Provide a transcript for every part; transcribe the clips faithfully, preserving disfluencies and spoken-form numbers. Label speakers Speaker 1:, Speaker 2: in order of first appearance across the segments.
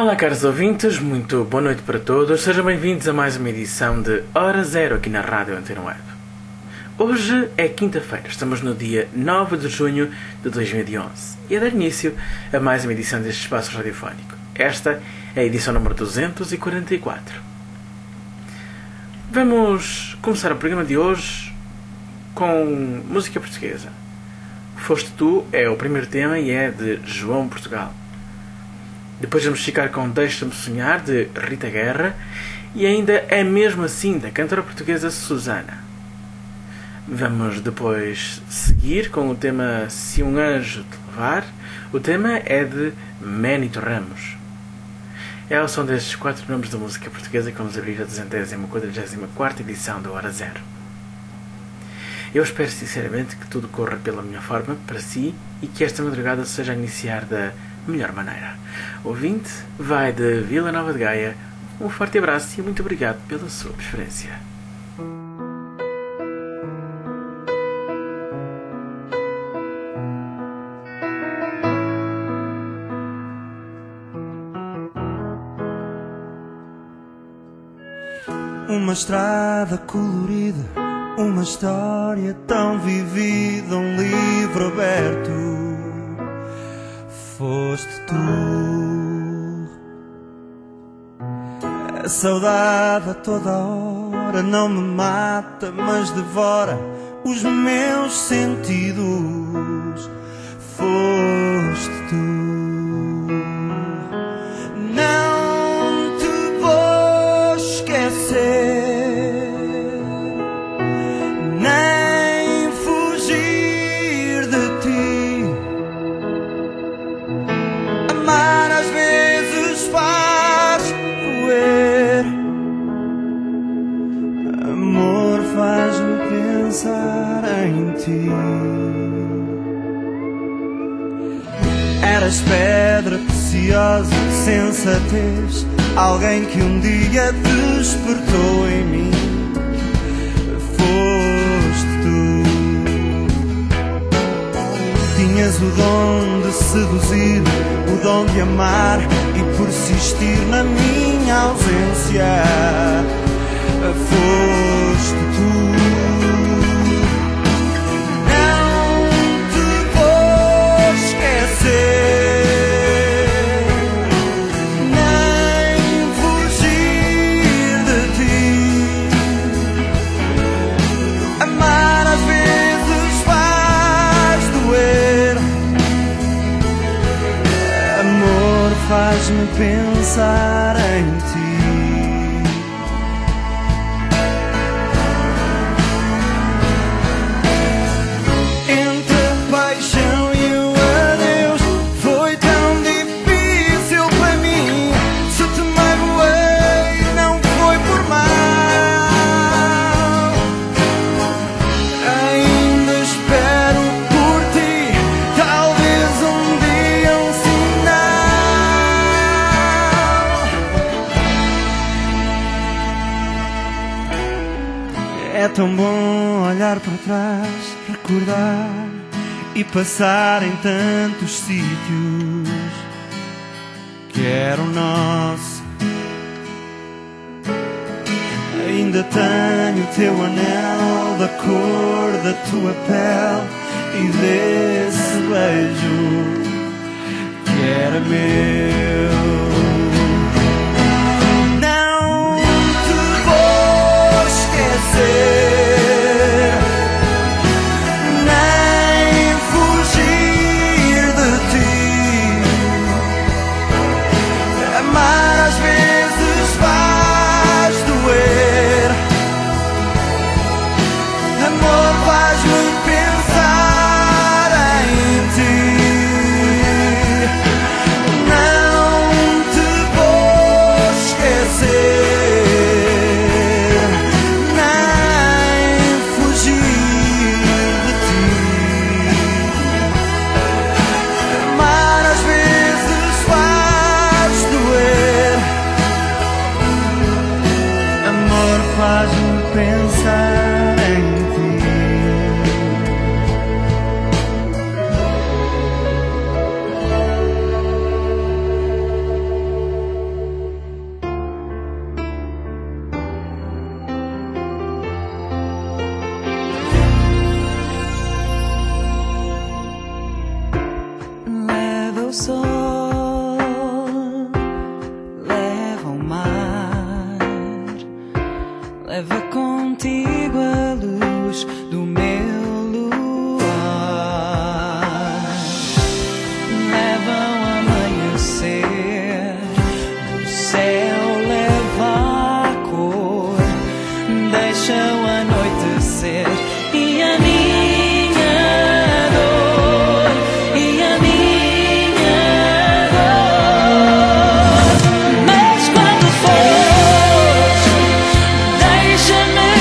Speaker 1: Olá, caros ouvintes, muito boa noite para todos. Sejam bem-vindos a mais uma edição de Hora Zero aqui na Rádio Antena Web. Hoje é quinta-feira, estamos no dia nove de junho de dois mil e onze e é dar início a mais uma edição deste espaço radiofónico. Esta é a edição número duzentos e quarenta e quatro. Vamos começar o programa de hoje com música portuguesa. Foste Tu é o primeiro tema e é de João Portugal. Depois vamos ficar com Deixa-me Sonhar, de Rita Guerra, e ainda É Mesmo Assim, da cantora portuguesa Susana. Vamos depois seguir com o tema Se um Anjo Te Levar. O tema é de Ménito Ramos. É ao som destes quatro nomes da música portuguesa que vamos abrir a duzentésima quadragésima quarta edição da Hora Zero. Eu espero sinceramente que tudo corra pela melhor forma para si e que esta madrugada seja a iniciar da melhor maneira. Ouvinte, vai de Vila Nova de Gaia. Um forte abraço e muito obrigado pela sua preferência.
Speaker 2: Uma estrada colorida, uma história tão vivida, um livro aberto. Foste tu. A saudade a toda hora não me mata, mas devora os meus sentidos. Foste tu. Não te vou esquecer, nem fugir de ti. Amar às vezes faz doer, amor faz-me pensar em ti. Eras pedra preciosa, sensatez, alguém que um dia despertou em mim. Foste tu. Tinhas o dom de seduzir, o dom de amar e persistir na minha ausência. Foste tu. Não te vou esquecer, faz-me pensar em ti. Entre a paixão e o adeus foi tão difícil para mim. Se te magoei não foi por mal, ainda espero por ti, talvez um dia um sinal. É tão bom olhar para trás, recordar e passar em tantos sítios que eram nossos. Ainda tenho teu anel da cor da tua pele e desse beijo que era meu. Nem fugir de ti. Amar às vezes faz doer, amor faz-me pensar em ti. Não te vou esquecer, faz-me pensar em ti. leva contigo a luz do meu luar. Leva o amanhecer do céu, leva a cor, deixa o anoitecer e a minha dor, e a minha dor. Mas quando fores, deixa-me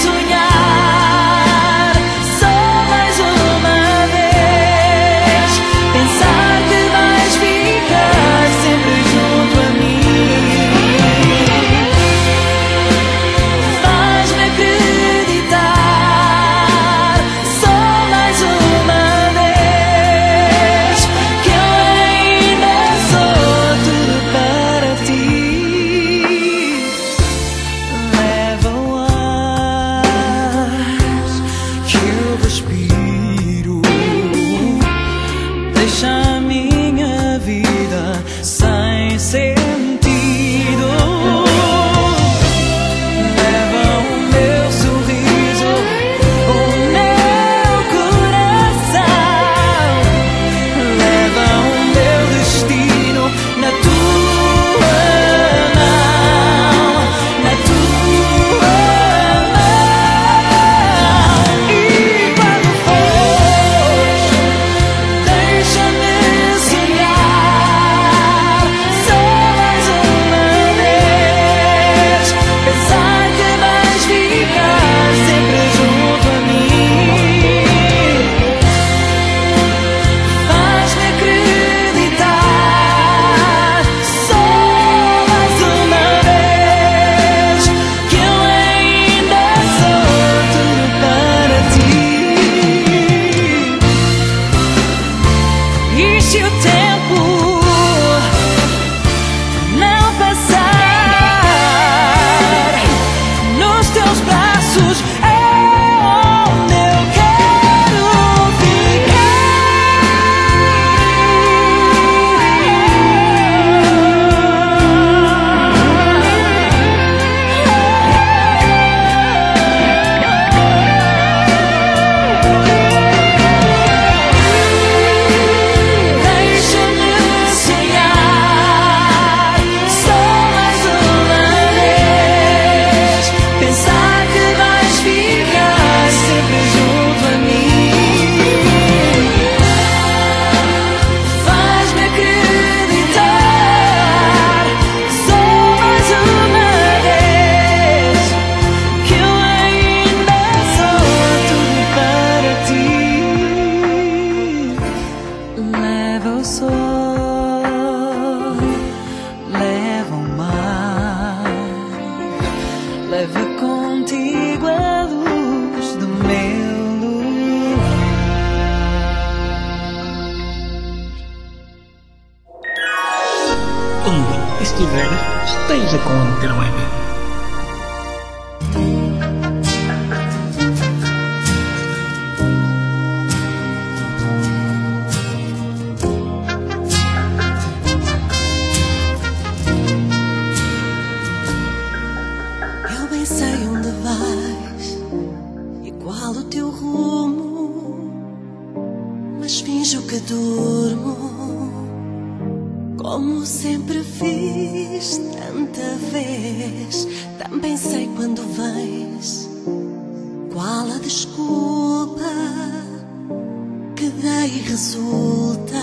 Speaker 2: sonhar só mais uma vez, pensar que vais ficar sempre junto a mim. Faz-me acreditar só mais uma vez que eu ainda sou tudo para ti. Leva o ar que eu respiro, deixa a minha vida sem sentido. Leva o meu sorriso, o meu coração, leva o meu destino na tua mão, na tua mão. E quando fores, deixa-me sonhar só mais uma vez, pensar que vais ficar sempre junto a mim. Faz-me acreditar só mais uma vez que eu ainda sou tudo para ti. E se o tempo não passar, nos teus braços é onde eu quero Deixa-me sonhar só mais uma vez, pensar que vais ficar sempre junto a mim. Faz-me acreditar só mais uma vez que eu ainda sou tudo para ti. Leva o sol, leva o mar, leva contigo a luz do meu luar.
Speaker 3: Onde estiver, esteja com a interweb.
Speaker 2: Eu bem sei onde vais e qual o teu rumo, mas finjo que durmo, como sempre fiz tanta vez. Também sei quando vens, qual a desculpa que dei resulta.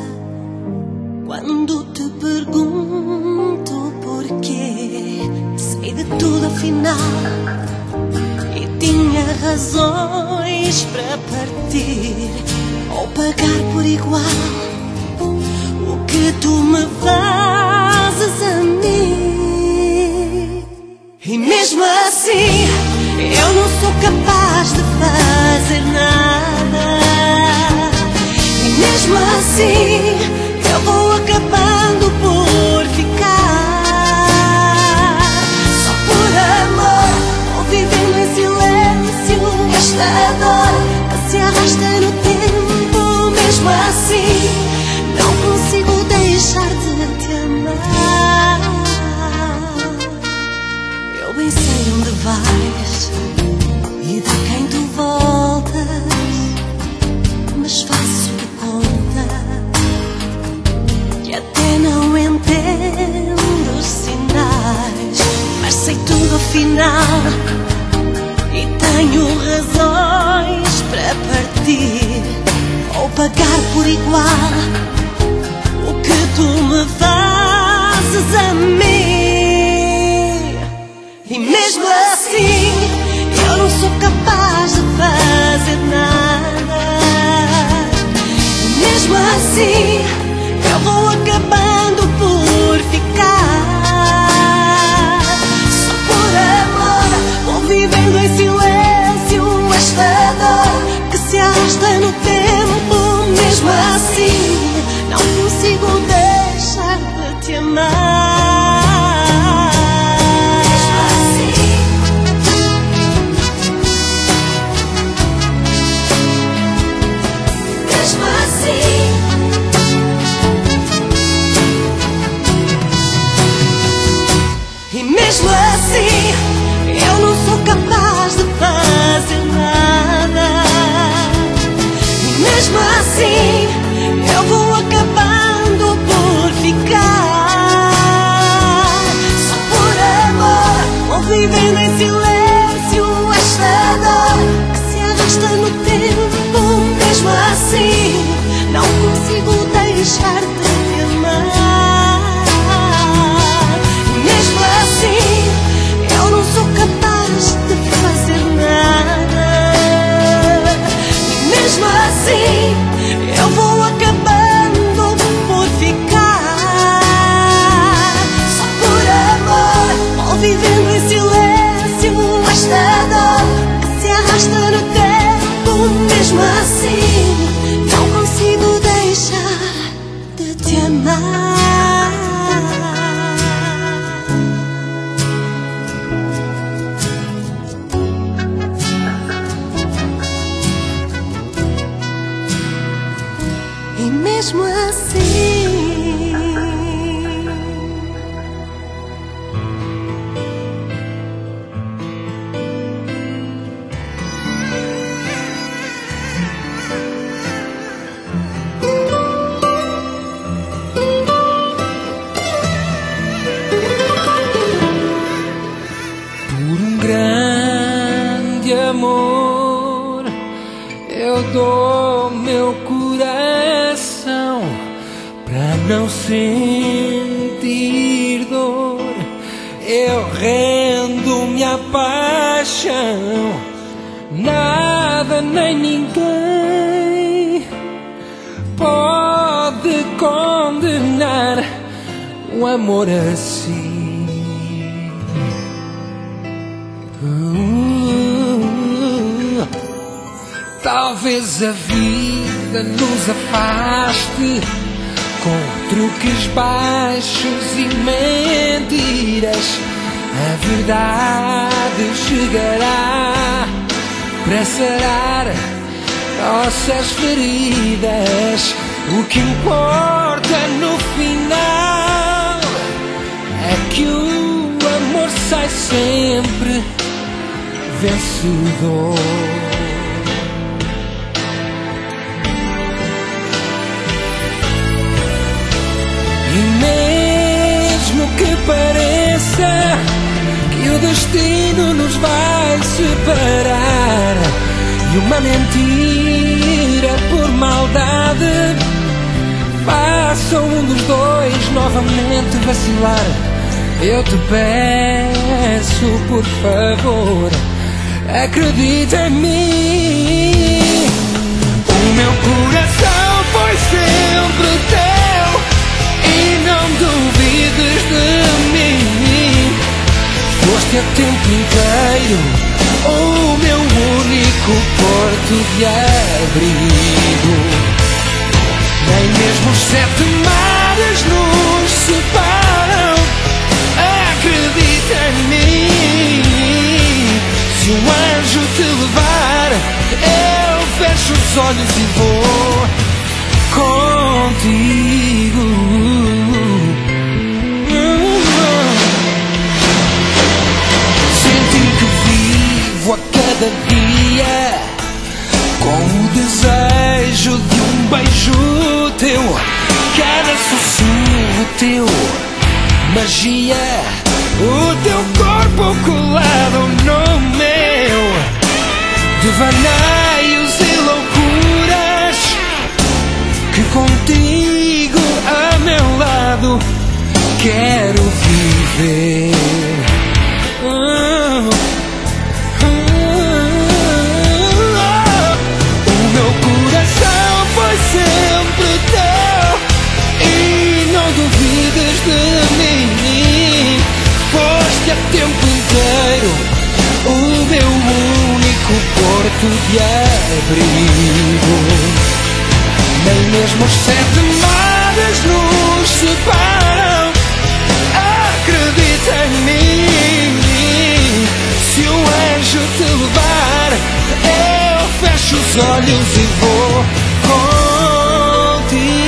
Speaker 2: Quando te pergunto porquê, sei de tudo afinal e tinha razões para partir ou pagar por igual o que tu me fazes a mim. E mesmo assim eu não sou capaz de fazer nada. E mesmo assim eu vou acabando por ficar, só por amor, ou vivendo em silêncio esta dor que se arrasta no tempo. Mesmo assim não consigo deixar de te amar. Eu bem sei onde vais e de quem tu voltas, mas faço de conta que até não entendo os sinais, mas sei tudo afinal e tenho razões para partir ou pagar por igual o que tu me fazes a mim. E mesmo assim eu não sou capaz de fazer nada. E mesmo assim eu vou acabando por ficar. Só por amor vou vivendo em silêncio esta dor que se arrasta no tempo. Mesmo assim não consigo deixar de te amar. Mesmo assim, eu não sou capaz de fazer nada. E mesmo assim, eu vou acabando por ficar. Só por amor, vou vivendo em silêncio esta dor que se arrasta no tempo. Mesmo assim, não consigo deixar de te amar. Assim, eu vou acabando por ficar. Só por amor, vou vivendo em silêncio esta dor que se arrasta no tempo. Mesmo assim, não consigo deixar de te amar. E mesmo assim
Speaker 3: por um grande amor eu dou meu coração pra não sentir dor. Eu rendo minha paixão. Nada nem ninguém pode condenar um amor assim. Uh, talvez a vida nos afaste com truques baixos e mentiras. A verdade chegará para sarar nossas feridas. O que importa no final é que o amor sai sempre vencedor. E mesmo que pareça que o destino nos vai separar e uma mentira por maldade faça um dos dois novamente vacilar, eu te peço, por favor, acredita em mim. O meu coração foi sempre teu e não duvides de mim. Foste a tempo inteiro o meu único porto de abrigo. Nem mesmo os sete mares nos separam. Acredita em mim. Se um anjo te levar, eu fecho os olhos e vou contigo. Senti que teu magia, o teu corpo colado no meu, devaneios e loucuras, que contigo a meu lado quero viver. Oh, oh, oh. O meu coração foi sempre teu e não duvides de mim. Foste a tempo inteiro o meu único porto de abrigo. Nem mesmo os sete mares nos separam. Acredita em mim. Se o anjo te levar, eu fecho os olhos e vou contigo.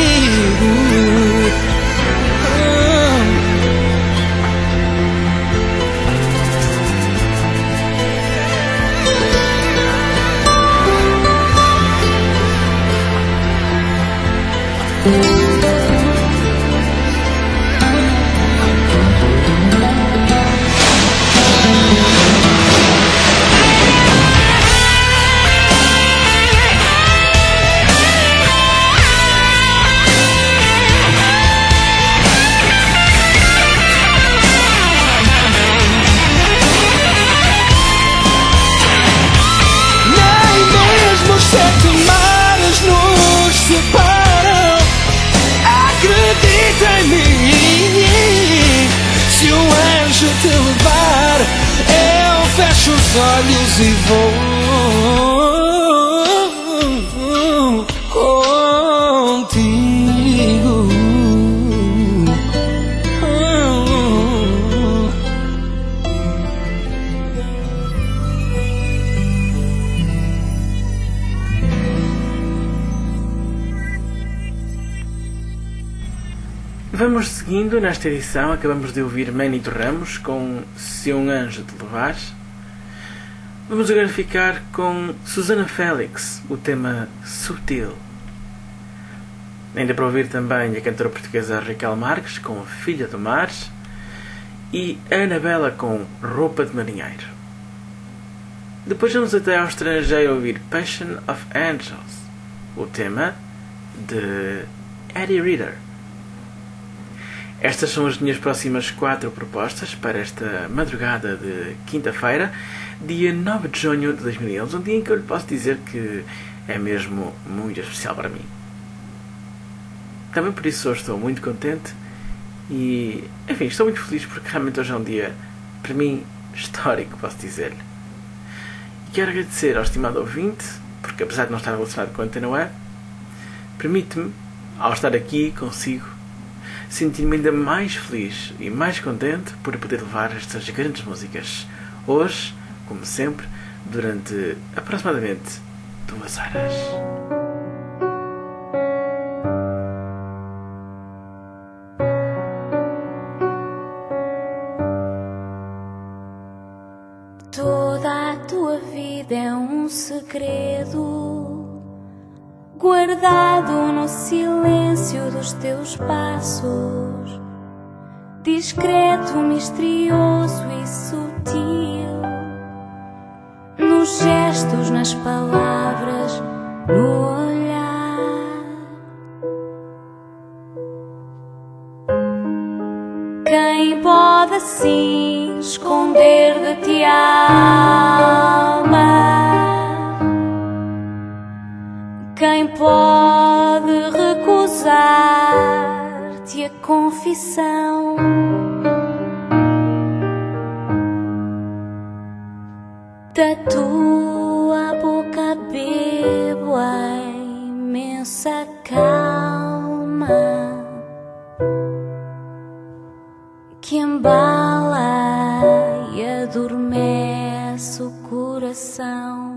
Speaker 3: Te levar, eu fecho os olhos e vou contigo.
Speaker 1: Vamos seguindo nesta edição. Acabamos de ouvir Manito Ramos com Se um Anjo Te Levar. Vamos agora ficar com Susana Félix, o tema Sutil. Ainda para ouvir também a cantora portuguesa Raquel Marques com Filha do Mar e a Anabela com Roupa de Marinheiro. Depois vamos até ao estrangeiro ouvir Passion of Angels, o tema de Eddie Reader. Estas são as minhas próximas quatro propostas para esta madrugada de quinta-feira, dia nove de junho de dois mil e onze, um dia em que eu lhe posso dizer que é mesmo muito especial para mim. Também por isso hoje estou muito contente e, enfim, estou muito feliz porque realmente hoje é um dia, para mim, histórico, posso dizer-lhe. Quero agradecer ao estimado ouvinte, porque apesar de não estar relacionado com a Antena Web, permite-me, ao estar aqui consigo, sentir-me ainda mais feliz e mais contente por poder levar estas grandes músicas. Hoje, como sempre, durante aproximadamente duas horas.
Speaker 2: Toda a tua vida é um segredo guardado no silêncio dos teus passos, discreto, misterioso e sutil, nos gestos, nas palavras, no olhar. Quem pode assim esconder de ti a alma? Quem pode recusar-te a confissão? Da tua boca bebo a imensa calma que embala e adormece o coração.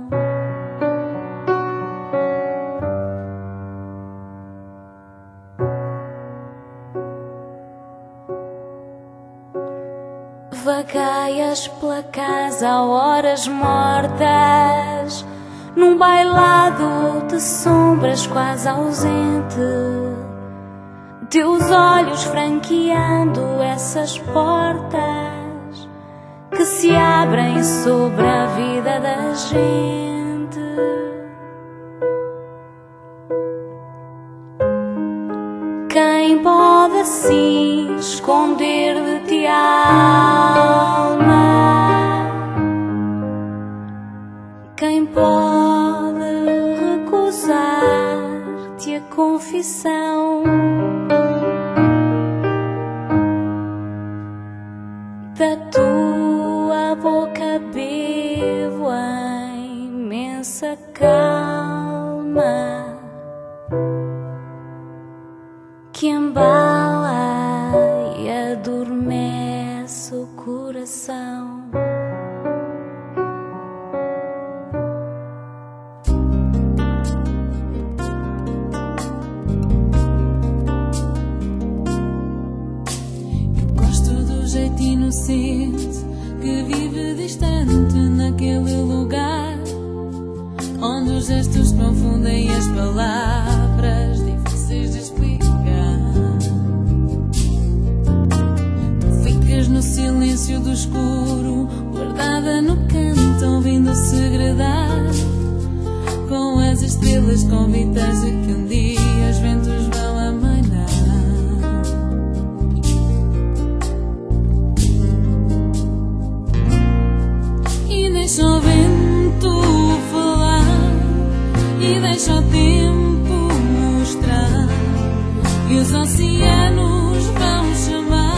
Speaker 2: Vagaias pela casa a horas mortas, num bailado de sombras quase ausente, teus olhos franqueando essas portas que se abrem sobre a vida da gente. Quem pode assim esconder de ti a alma? Quem pode recusar-te a confissão da tua boca? Bebo a imensa calma que embala e adormece o coração. Eu gosto do jeito inocente que vive distante naquele lugar onde os gestos confundem as palavras difíceis de explicar. No silêncio do escuro, guardada no canto, ouvindo segredar com as estrelas convites de que um dia os ventos vão amainar. E deixa o vento falar, e deixa o tempo mostrar, e os oceanos vão chamar.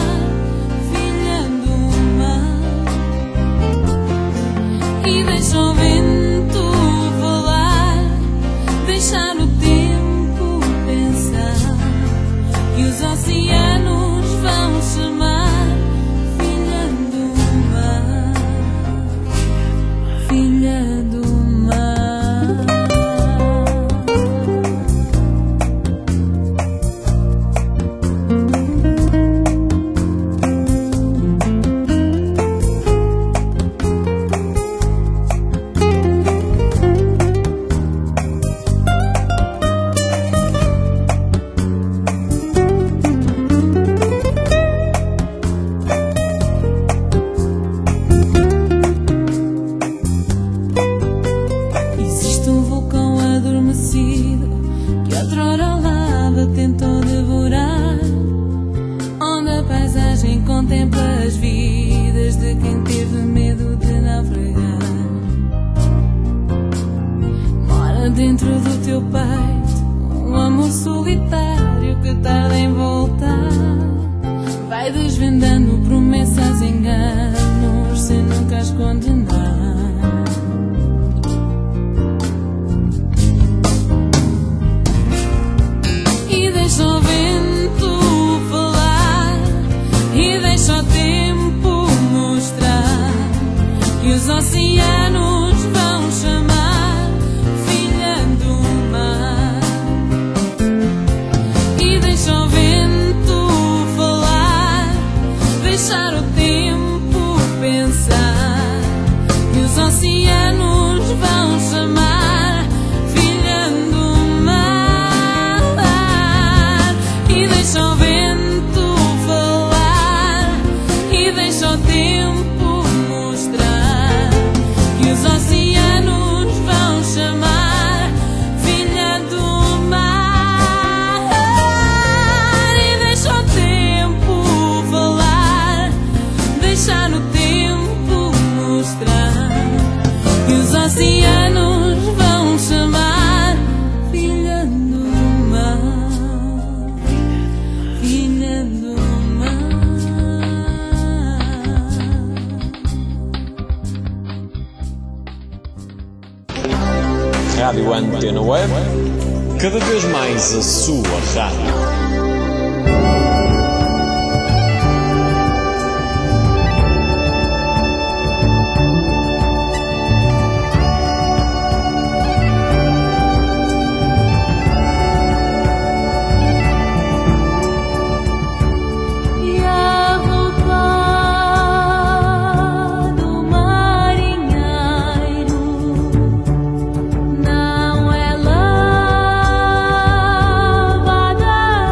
Speaker 2: E deixa o vento falar, deixar o tempo pensar, que os oceanos vão chamar filha do mar, filha do mar. Contempla as vidas de quem teve medo de naufragar. Mora dentro do teu peito um amor solitário que tarda em voltar. Vai desvendando promessas, enganos, sem nunca as condenar. E deixa o vento e deixa o tempo mostrar, que os oceanos vão chamar filha do mar. E deixa o vento falar, deixar o tempo pensar, que os oceanos vão chamar filha do mar. E deixa o vento deixa o tempo mostrar, que os oceanos vão chamar filha do mar. E deixa o tempo falar, deixar o tempo mostrar, que os oceanos vão chamar filha do mar, filha do mar.
Speaker 4: Rádio Antena Web, cada vez mais a sua rádio.
Speaker 2: Não é lavada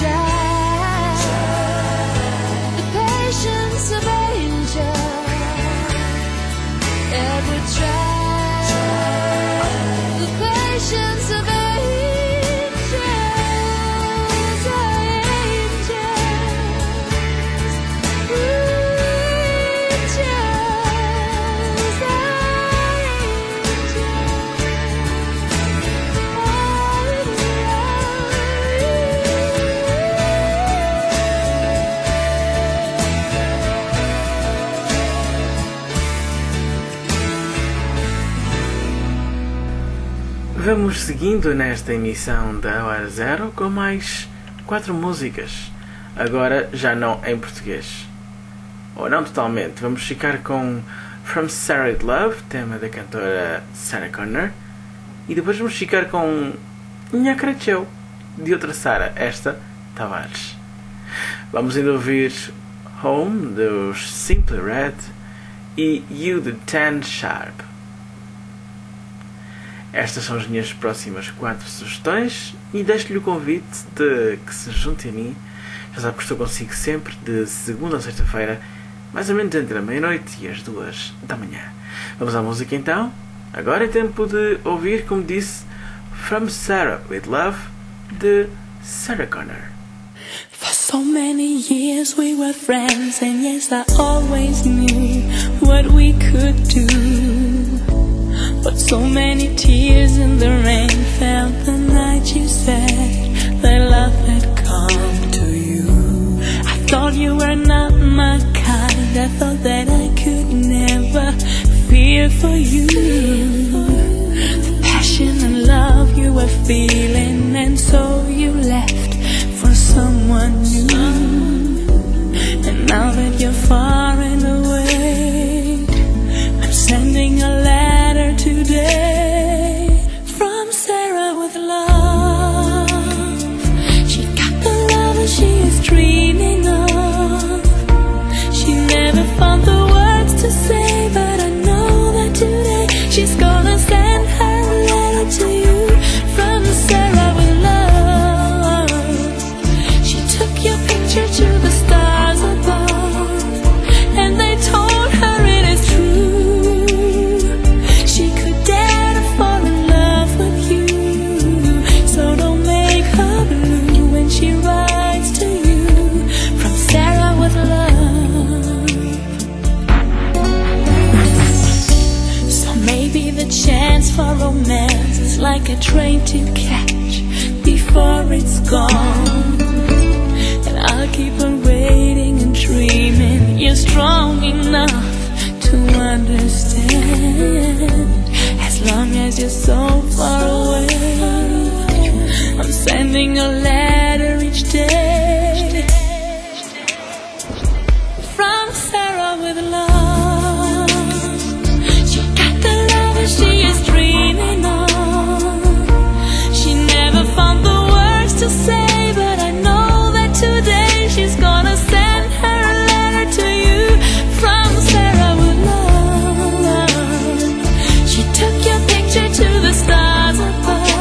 Speaker 2: child, the patience of angels, ever try, the patience of angels,
Speaker 1: Vamos seguindo nesta emissão da Hora Zero com mais quatro músicas, agora já não em português. Ou não totalmente, vamos ficar com From Sarah with Love, tema da cantora Sarah Connor, e depois vamos ficar com Nha Cresceu, de outra Sarah, esta Tavares. Vamos ainda ouvir Home, dos Simply Red, e You de Tan Sharp. Estas são as minhas próximas quatro sugestões e deixo-lhe o convite de que se junte a mim. Já sabe que estou consigo sempre de segunda a sexta-feira, mais ou menos entre a meia-noite e as duas da manhã. Vamos à música então. Agora é tempo de ouvir, como disse, From Sarah with Love, de Sarah Connor.
Speaker 5: For so many years we were friends, and yes, I always knew what we could do. But so many tears in the rain fell the night you said that love had come to you. I thought you were not my kind, I thought that I could never feel for you. The passion and love you were feeling, and so you left for someone new. And now that you're far and away, I'm sending a letter today from Sarah with love. She got the love that she is dreaming of. She never found the words to say, but I know that today she's gonna send her a letter to you from Sarah with love. She took your picture to the stars above, and they told her it is true. She could dare to fall in love with you, so don't make her blue when she writes to you from Sarah with love. So maybe the chance for romance is like a train to catch before it's gone, and I'll keep on waiting and dreaming you're strong enough to understand. As long as you're so far away, I'm sending a letter each day from Sarah with love. She got the love that she is dreaming of. She never found the words to say, but I know that today she's gonna send her a letter to you from Sarah with love. She took your picture to the stars above,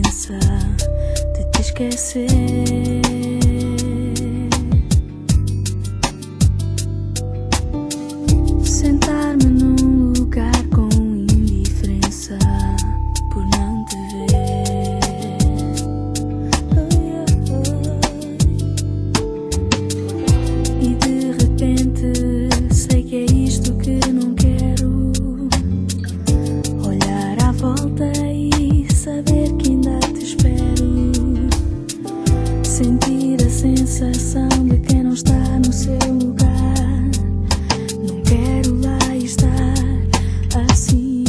Speaker 5: diferença de te esquecer. Sentar-me num lugar com indiferença por não te ver. E de repente sei que é isto que não quero. Olhar à volta e saber que ainda te espero. Sentir a sensação de quem não está no seu lugar. Não quero lá estar assim.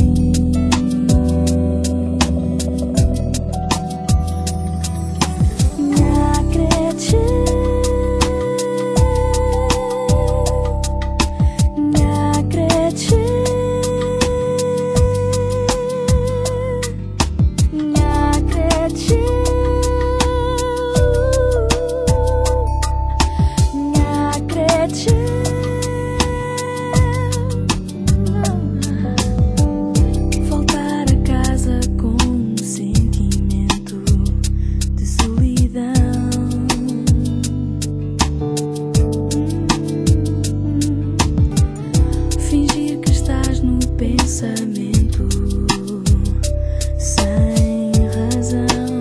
Speaker 5: Me acredite, me acredite, me acredite, me acredite. Voltar a casa com um sentimento de solidão. Fingir que estás no pensamento sem razão.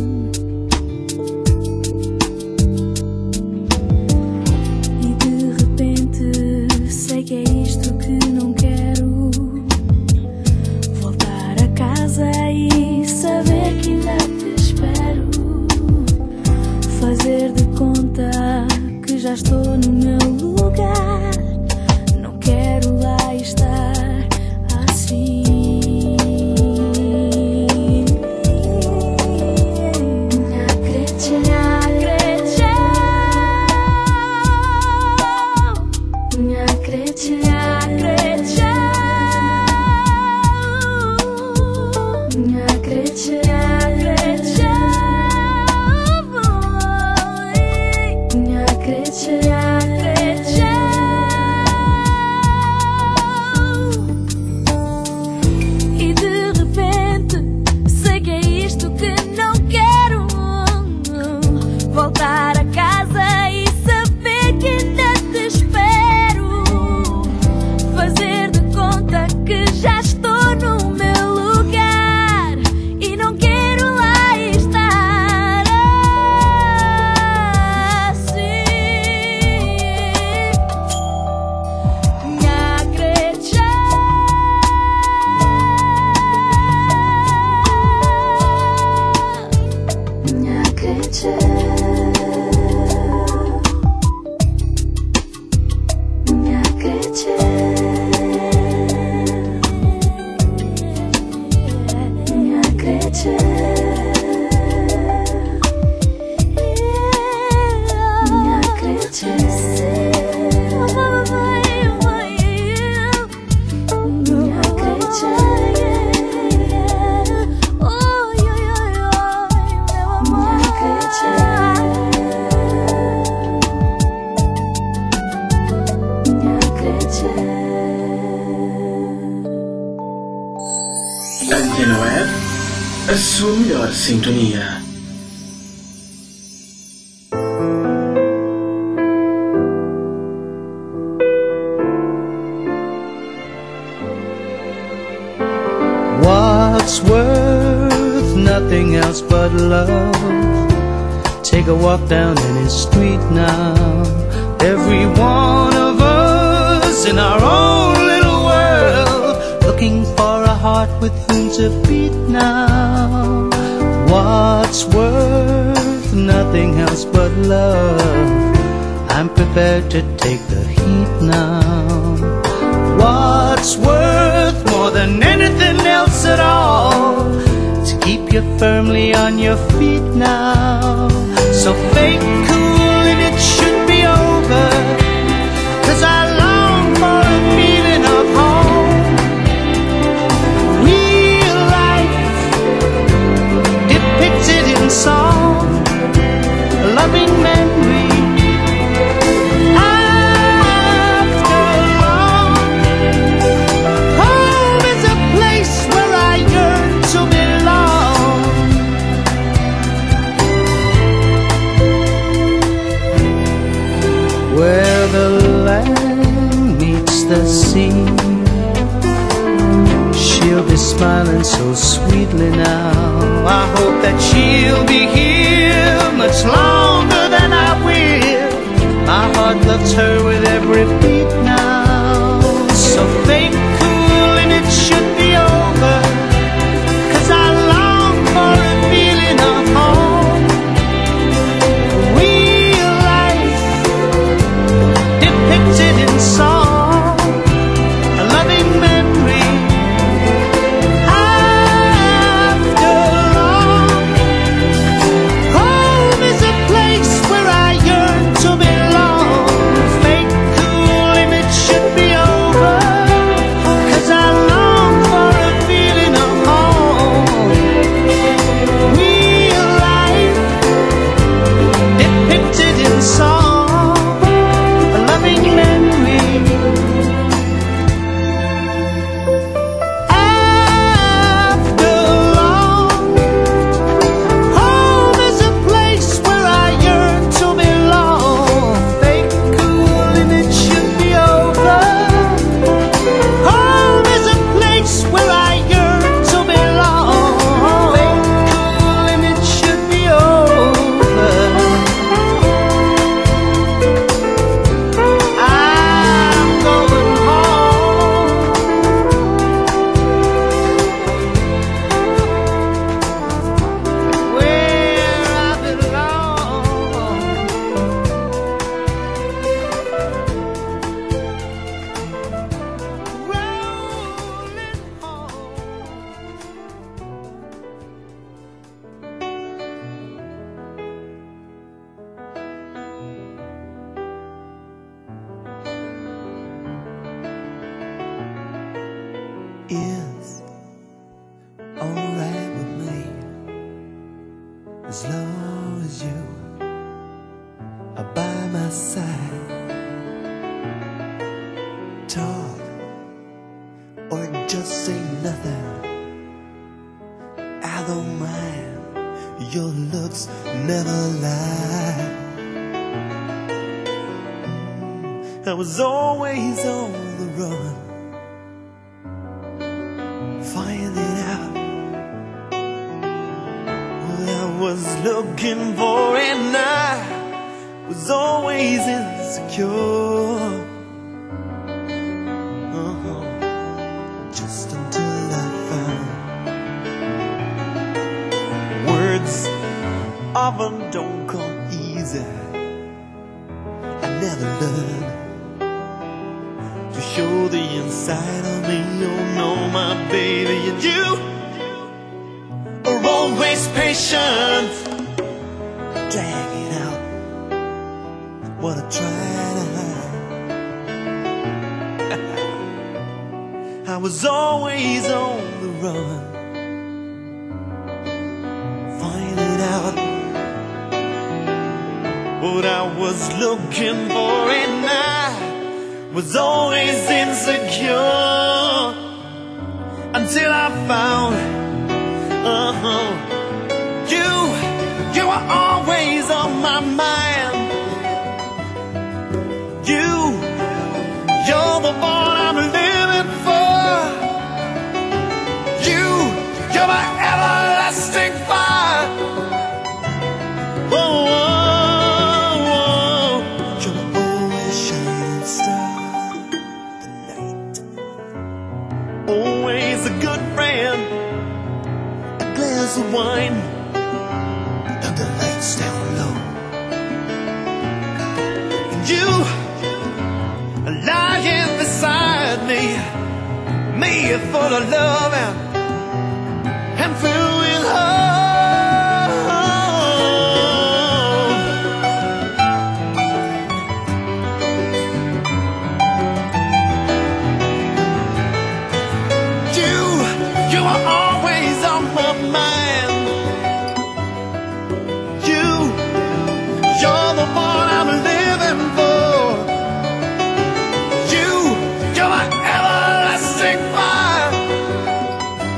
Speaker 5: E de repente sei que é isto que não quero. Voltar a casa e saber que ainda te espero. Fazer de conta que já estou no meu lugar. Não quero lá estar assim. Me acredite, me acredite, me acredite, me acredite, me acredite, me acredite, me acredite, me acredite. E de repente sei que é isto que não quero. Voltar a casa e saber que ainda te espero. Fazer de conta que já estou no meu lugar. E não quero lá estar assim. Me acredite, me acredite, me acredite, me acredite, me acredite.
Speaker 1: Antena Web, a sua melhor sintonia.
Speaker 6: What's worth nothing else but love? Take a walk down any street now. Every one of us in our own little world, looking for a heart with whom to beat now. What's worth nothing else but love? I'm prepared to take the heat now. What's worth more than anything else at all? To keep you firmly on your feet now. So fake cool and it should be over, 'cause I long for a feeling of home. Real life depicted in song, a loving memory. After long, home is a place where I yearn to belong. smiling so sweetly now. I hope that she'll be here much longer than I will. My heart loves her with every beat now. So fake cool and it should be over, 'cause I long for a feeling of home. Real life depicted in song, a loving memory after long. Home is a place where I yearn to belong. Fake cool and it should be over, 'cause I long for a feeling of home. Real life depicted in song, a loving memory after long. Home is a place where I yearn to belong. Fake cool and it should be over. Home is a place where I yearn to belong. Fake cool and it should be over. I'm going home, where I belong. Rolling home.
Speaker 3: Is alright with me, as long as you are by my side. Talk or just say nothing, I don't mind. Your looks never lie. I was always on the run, finding out what I was looking for, and I was always insecure. Uh-huh. Just until I found words often don't come easy. I never learned to show the inside of me. Oh no, my baby, and you are always patient, dragging out what I try to hide. I was always on the run, finding out what I was looking for, and I was always insecure until I found uh-huh you. You were always on my mind. You, you're the one I'm living for. You, you're my everlasting fire. Whoa, whoa, whoa. You're always shining star. Always a good friend, a glass of wine, and the lights down low. And you are lying beside me, me full of love and, and filled with hope. You, you are always on my mind. You, you're the one I'm living for. You, you're my everlasting fire.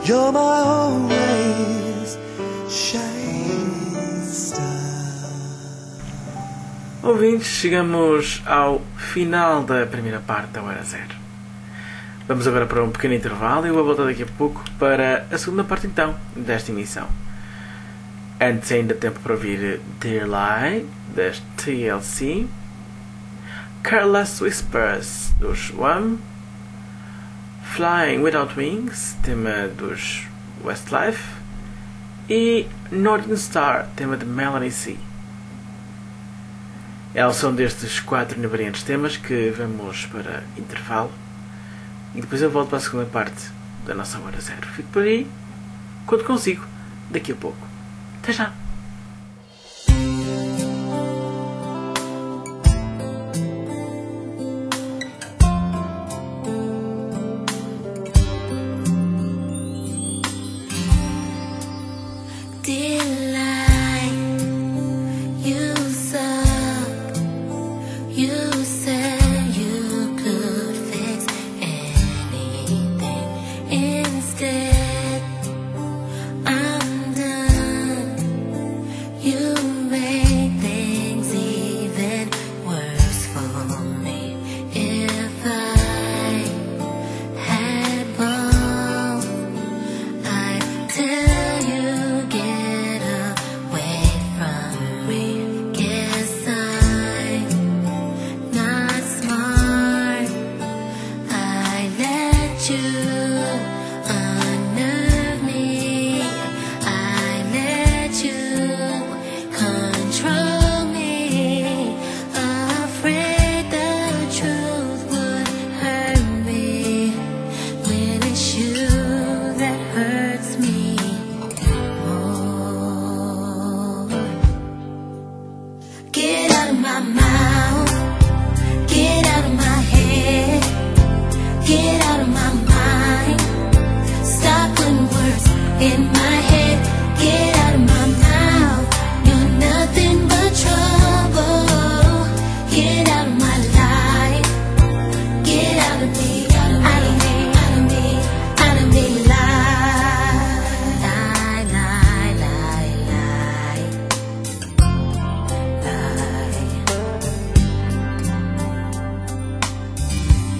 Speaker 3: You're my always shining star.
Speaker 1: Ouvintes, chegamos ao final da primeira parte da Hora Zero. Vamos agora para um pequeno intervalo e eu vou voltar daqui a pouco para a segunda parte então desta emissão. Antes ainda tempo para ouvir Dear Lie, das T L C, Careless Whispers, dos Wham, Flying Without Wings, tema dos Westlife, e Northern Star, tema de Melanie C. É ao som destes quatro invariantes temas que vamos para intervalo e depois eu volto para a segunda parte da nossa Hora Zero. Fico por aí, quando consigo, daqui a pouco. Até já!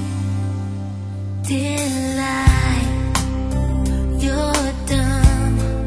Speaker 2: Dear lie, you're dumb.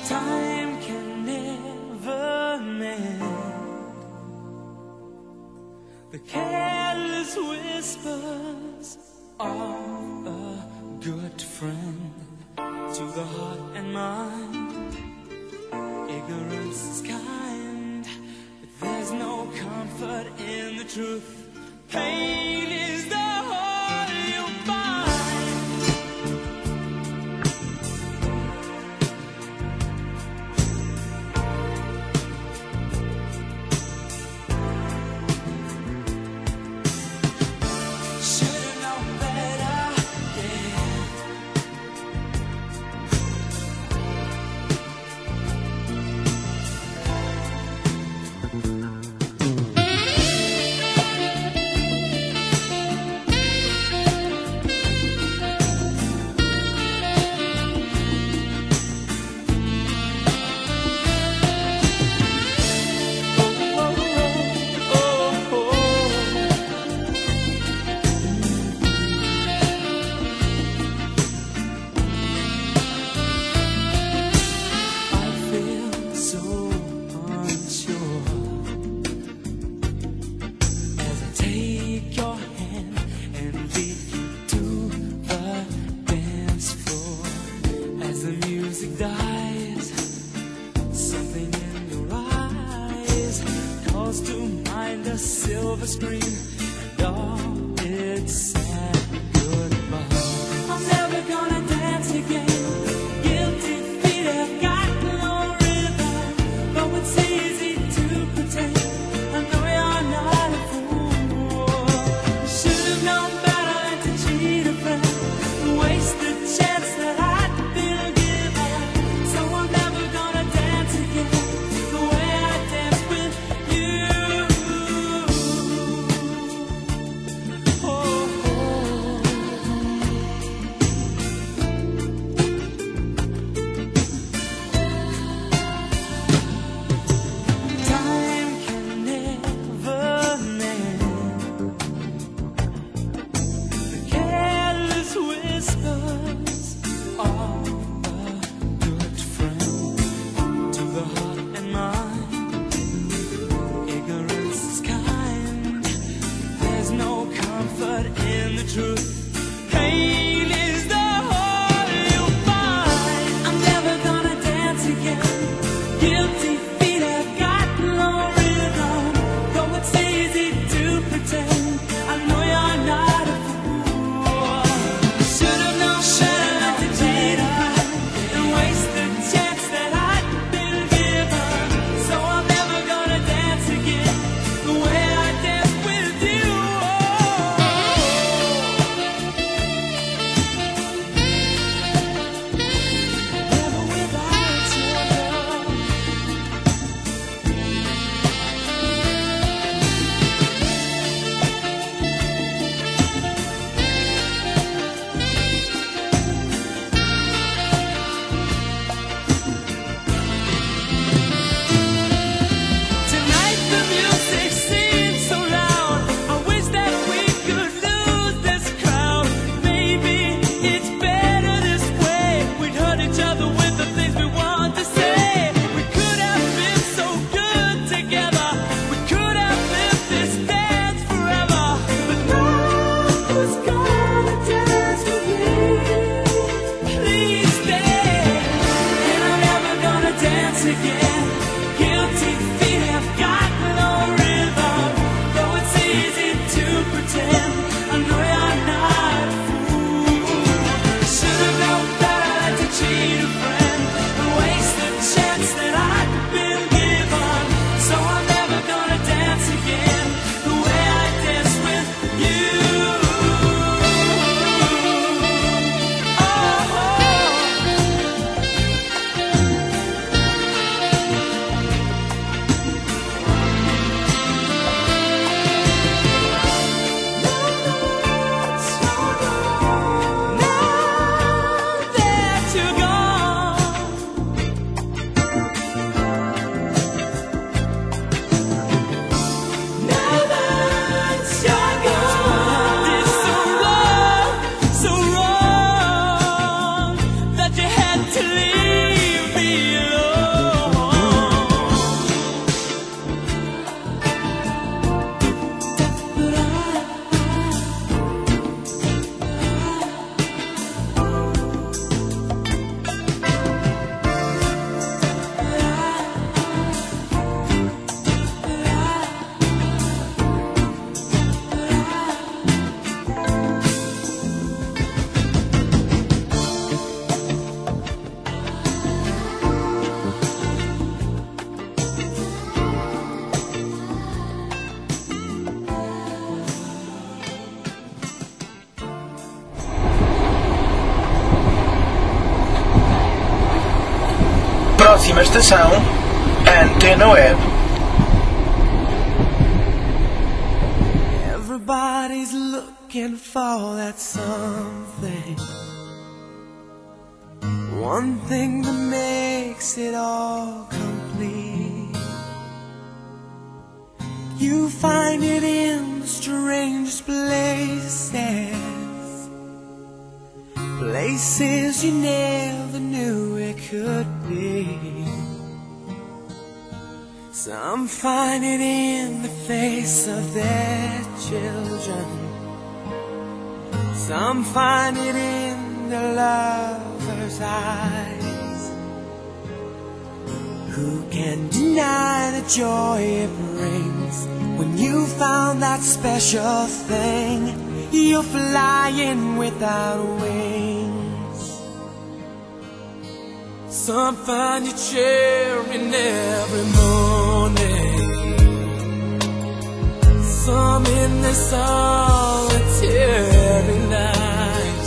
Speaker 5: time can never mend the careless whispers of a good friend to the heart and mind. Ignorance is kind, but there's no comfort in the truth. Pain is the whole you find. Should've known better, yeah. Silver screen and all its sad goodbye. I'm never gonna dance again. Guilty feet have got no rhythm, though it's easy to pretend. I know you're not a fool. Should've known better than to cheat a friend and waste the chance that I'd been given. So I'm never gonna dance again the way I danced with you.
Speaker 1: Próxima estação, Antena Web.
Speaker 3: Everybody's looking for that something, one thing that makes it all complete. You find it in the strangest places, places you never knew it could be. Some find it in the face of their children, some find it in their lover's eyes. Who can deny the joy it brings when you found that special thing? You're flying without wings. Some find you cheering every morning, some in the solitary night.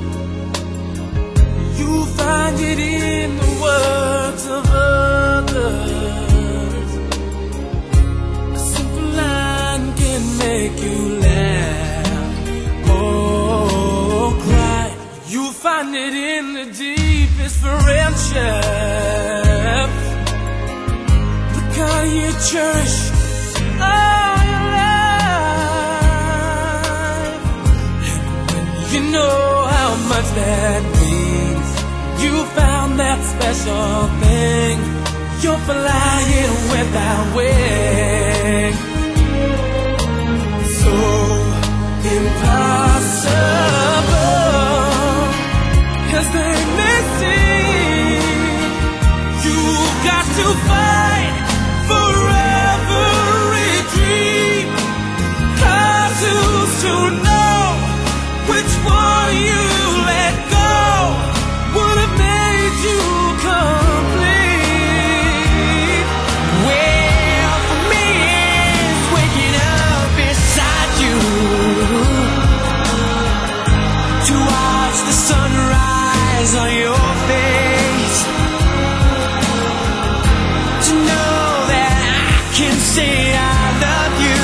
Speaker 3: You find it in the words of others. A simple line can make you laugh or cry. You find it in the deepest friendship, the kind you cherish all your life. And when you know how much that means, you found that special thing. You're flying without wings. So impossible, 'cause they may seem. You've got to fight for every dream. Hard to soon know which one you let go would have made you complete. Well, for me it's waking up beside you to watch the sunrise on your face, to know that I can say I love you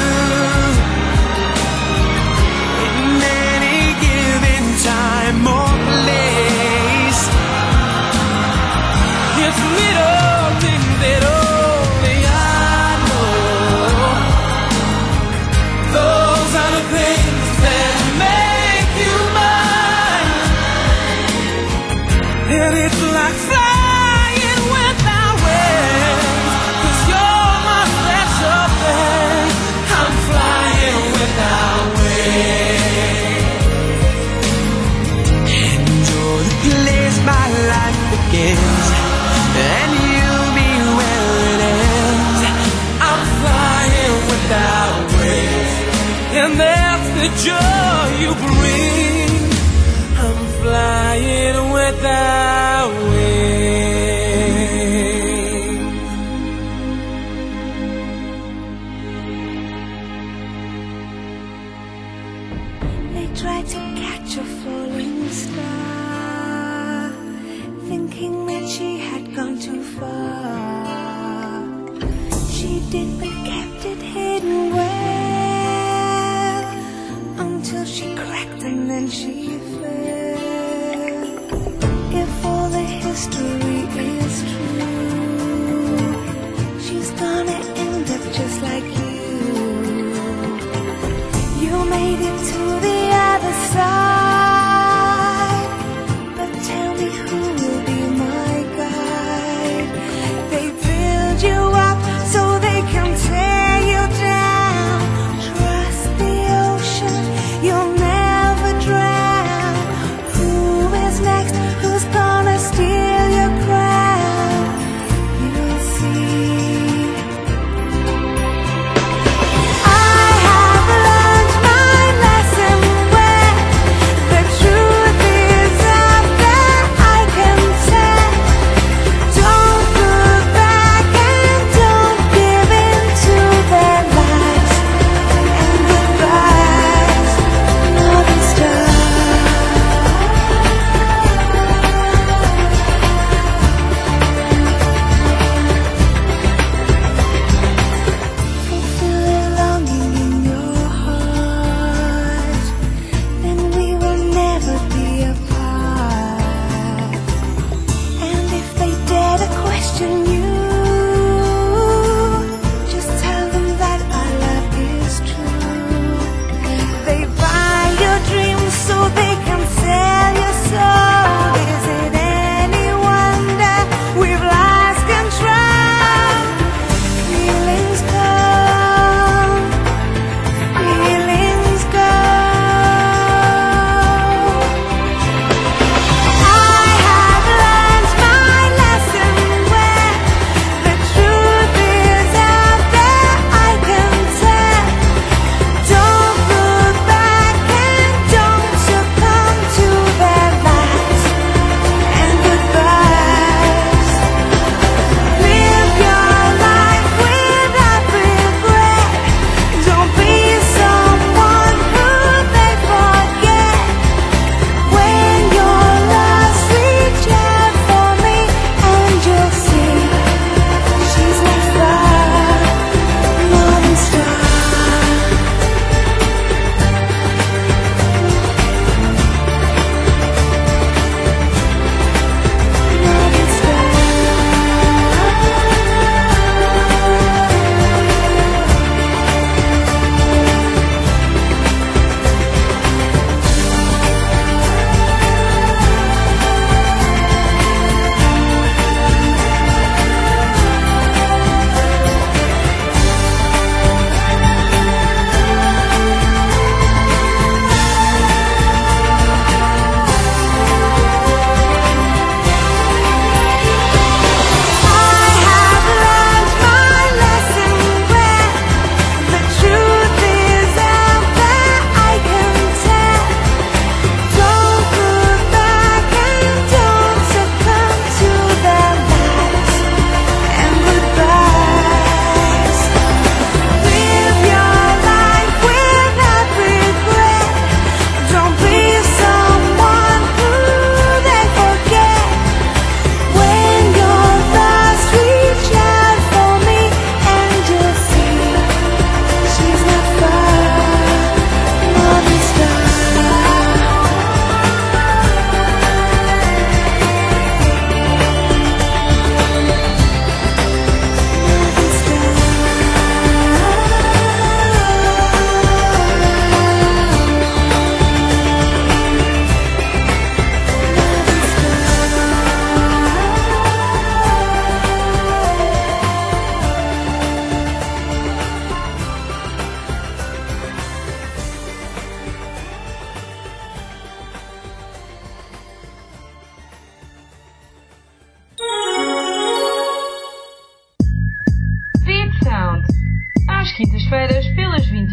Speaker 3: in any given time or place. It's little things that only I know. Those are the things that make you mine. And it's like flying without wings, 'cause you're my special thing. I'm flying without wings. And you're the place my life begins, and you'll be where it ends. I'm flying without wings, and that's the joy you bring. I'm flying without wings.
Speaker 2: They tried to catch a falling star, thinking that she had gone too far. She did but kept it hidden well, until she cracked and then she fell. If all the history is true, she's gonna end up just like you. You made it to the other side, but tell me who will be my guide. They build you up so they can tear you down. Trust the ocean, you'll never drown.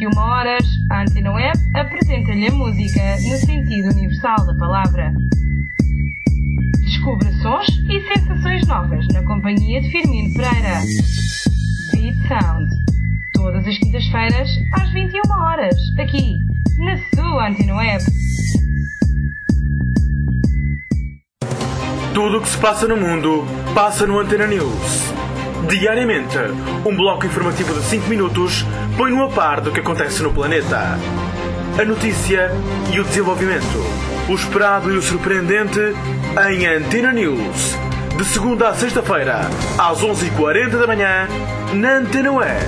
Speaker 7: e uma horas, a Antena Web apresenta-lhe a música no sentido universal da palavra. Descubra sons e sensações novas na companhia de Firmino Pereira. Beat Sound. Todas as quintas-feiras, às vinte e uma horas, aqui, na sua Antena Web.
Speaker 1: Tudo o que se passa no mundo, passa no Antena News. Diariamente, um bloco informativo de cinco minutos põe-no a par do que acontece no planeta. A notícia e o desenvolvimento. O esperado e o surpreendente em Antena News. De segunda a sexta-feira, às onze e quarenta da manhã, na Antena Web.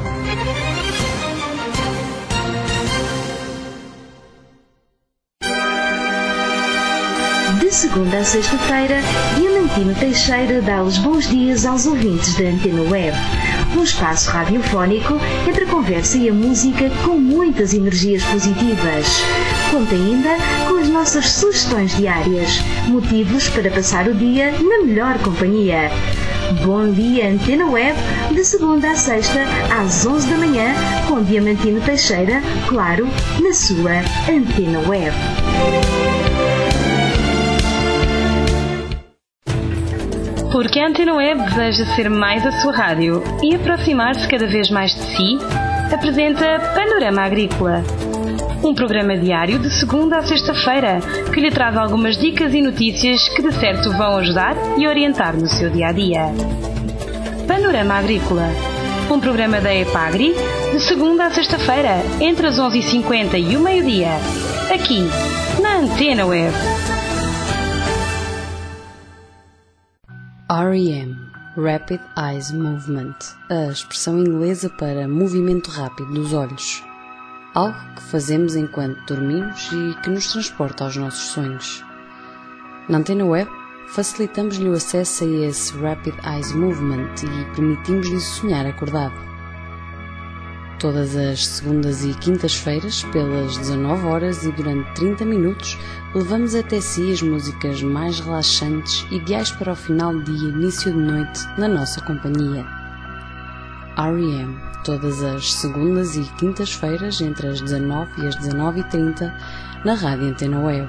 Speaker 8: De segunda a sexta-feira, Diamantino Teixeira dá os bons dias aos ouvintes da Antena Web. Um espaço radiofónico entre a conversa e a música com muitas energias positivas. Conta ainda com as nossas sugestões diárias, motivos para passar o dia na melhor companhia. Bom dia Antena Web, de segunda a sexta, às onze da manhã, com Diamantino Teixeira, claro, na sua Antena Web.
Speaker 7: Porque a Antena Web deseja ser mais a sua rádio e aproximar-se cada vez mais de si, apresenta Panorama Agrícola. Um programa diário de segunda a sexta-feira que lhe traz algumas dicas e notícias que de certo vão ajudar e orientar no seu dia-a-dia. Panorama Agrícola. Um programa da EPAGRI de segunda a sexta-feira, entre as onze e cinquenta e o meio-dia. Aqui, na Antena Web.
Speaker 9: R E M, Rapid Eyes Movement, a expressão inglesa para movimento rápido dos olhos. Algo que fazemos enquanto dormimos e que nos transporta aos nossos sonhos. Na Antena Web, facilitamos-lhe o acesso a esse Rapid Eyes Movement e permitimos-lhe sonhar acordado. Todas as segundas e quintas-feiras, pelas dezanove horas e durante trinta minutos, levamos até si as músicas mais relaxantes, ideais para o final de dia e início de noite na nossa companhia. R E M, todas as segundas e quintas-feiras, entre as dezanove e as dezanove e trinta, na Rádio Antena Web.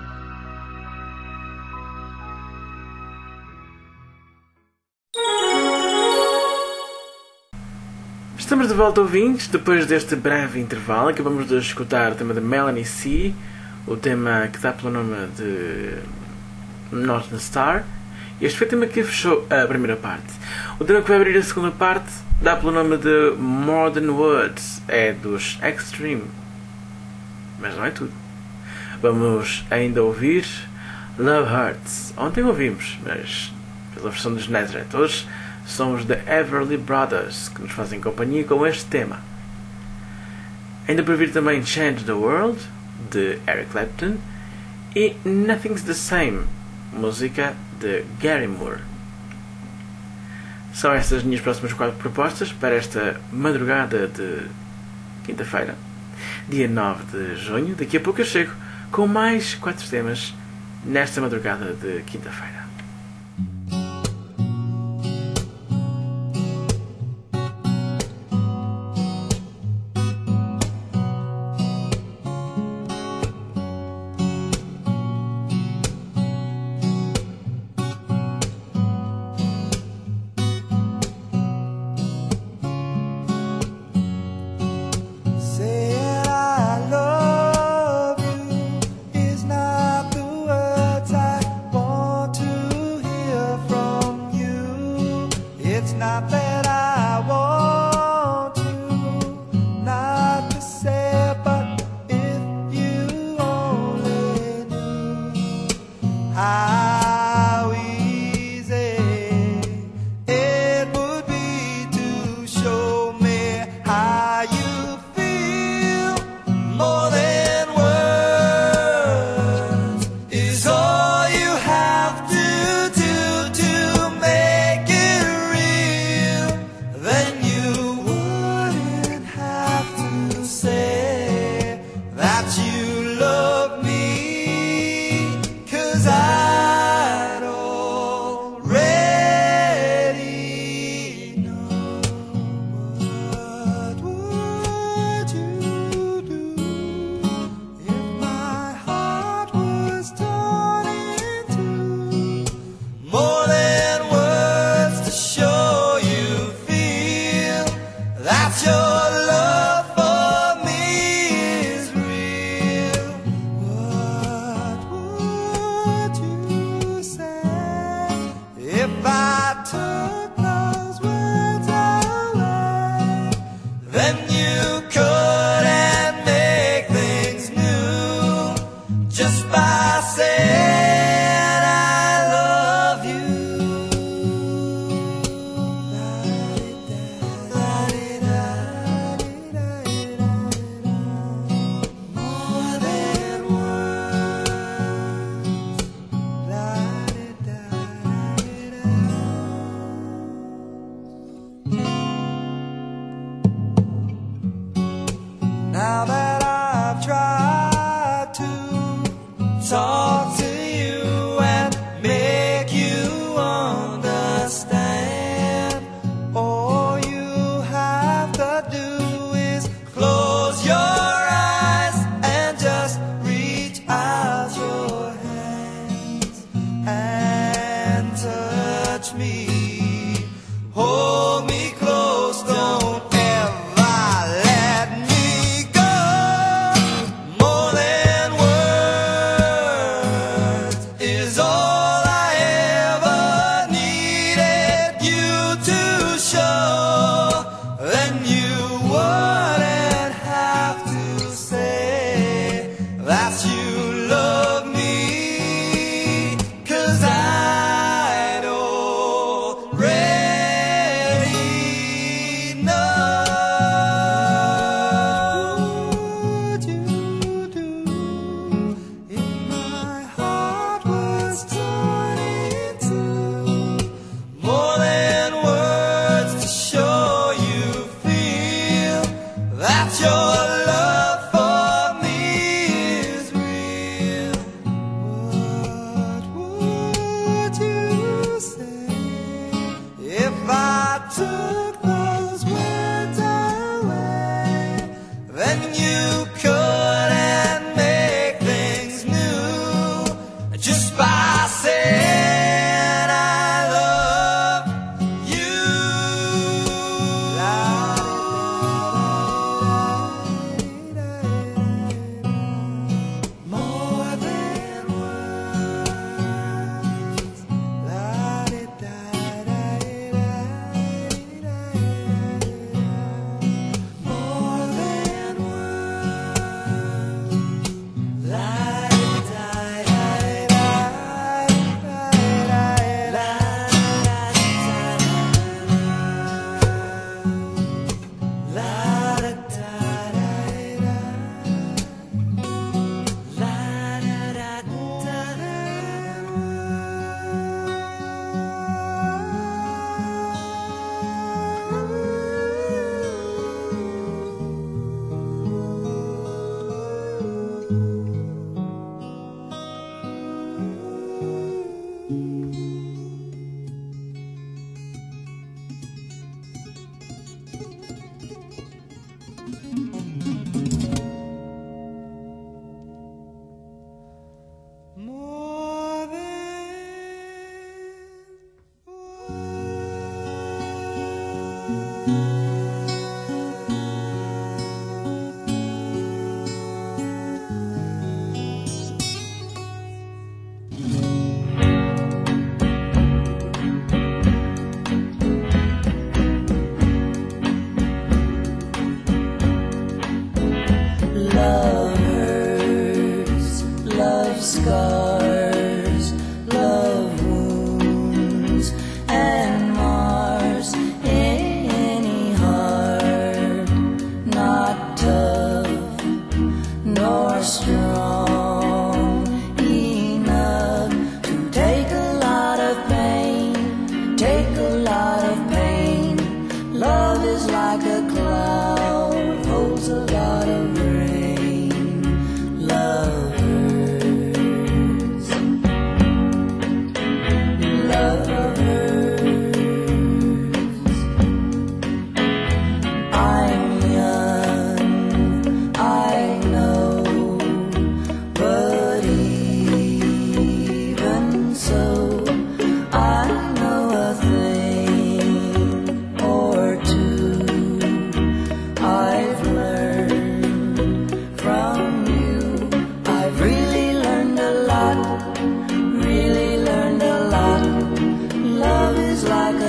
Speaker 1: Estamos de volta, ouvintes, depois deste breve intervalo. Acabamos de escutar o tema de Melanie C, o tema que dá pelo nome de Northern Star. Este foi o tema que fechou a primeira parte. O tema que vai abrir a segunda parte dá pelo nome de Modern Words, é dos Extreme. Mas não é tudo. Vamos ainda ouvir Love Hurts. Ontem ouvimos, mas pela versão dos Nazareth. Hoje são os The Everly Brothers que nos fazem companhia com este tema. Ainda para vir também Change the World, de Eric Clapton, e Nothing's the Same, música de Gary Moore. São estas as minhas próximas quatro propostas para esta madrugada de quinta-feira, dia nove de junho. Daqui a pouco eu chego com mais quatro temas nesta madrugada de quinta-feira.
Speaker 3: All you have to do to make it real. if I took those words away, then you couldn't make things new just by saying I love you. More than words. Now that I've tried to talk to you and make you understand, all you have to do is close your eyes and just reach out your hands and touch me, hold me close, don't ever let me go. More than words is all I ever needed you to show. Then you wouldn't have to say that you love me, 'cause I'd already know. What would you do if my heart was torn in two? More than words to show you feel that your love for me is real. What would you say if I took those words away? Then you couldn't make things new just by saying I love you. More than words. More than I've learned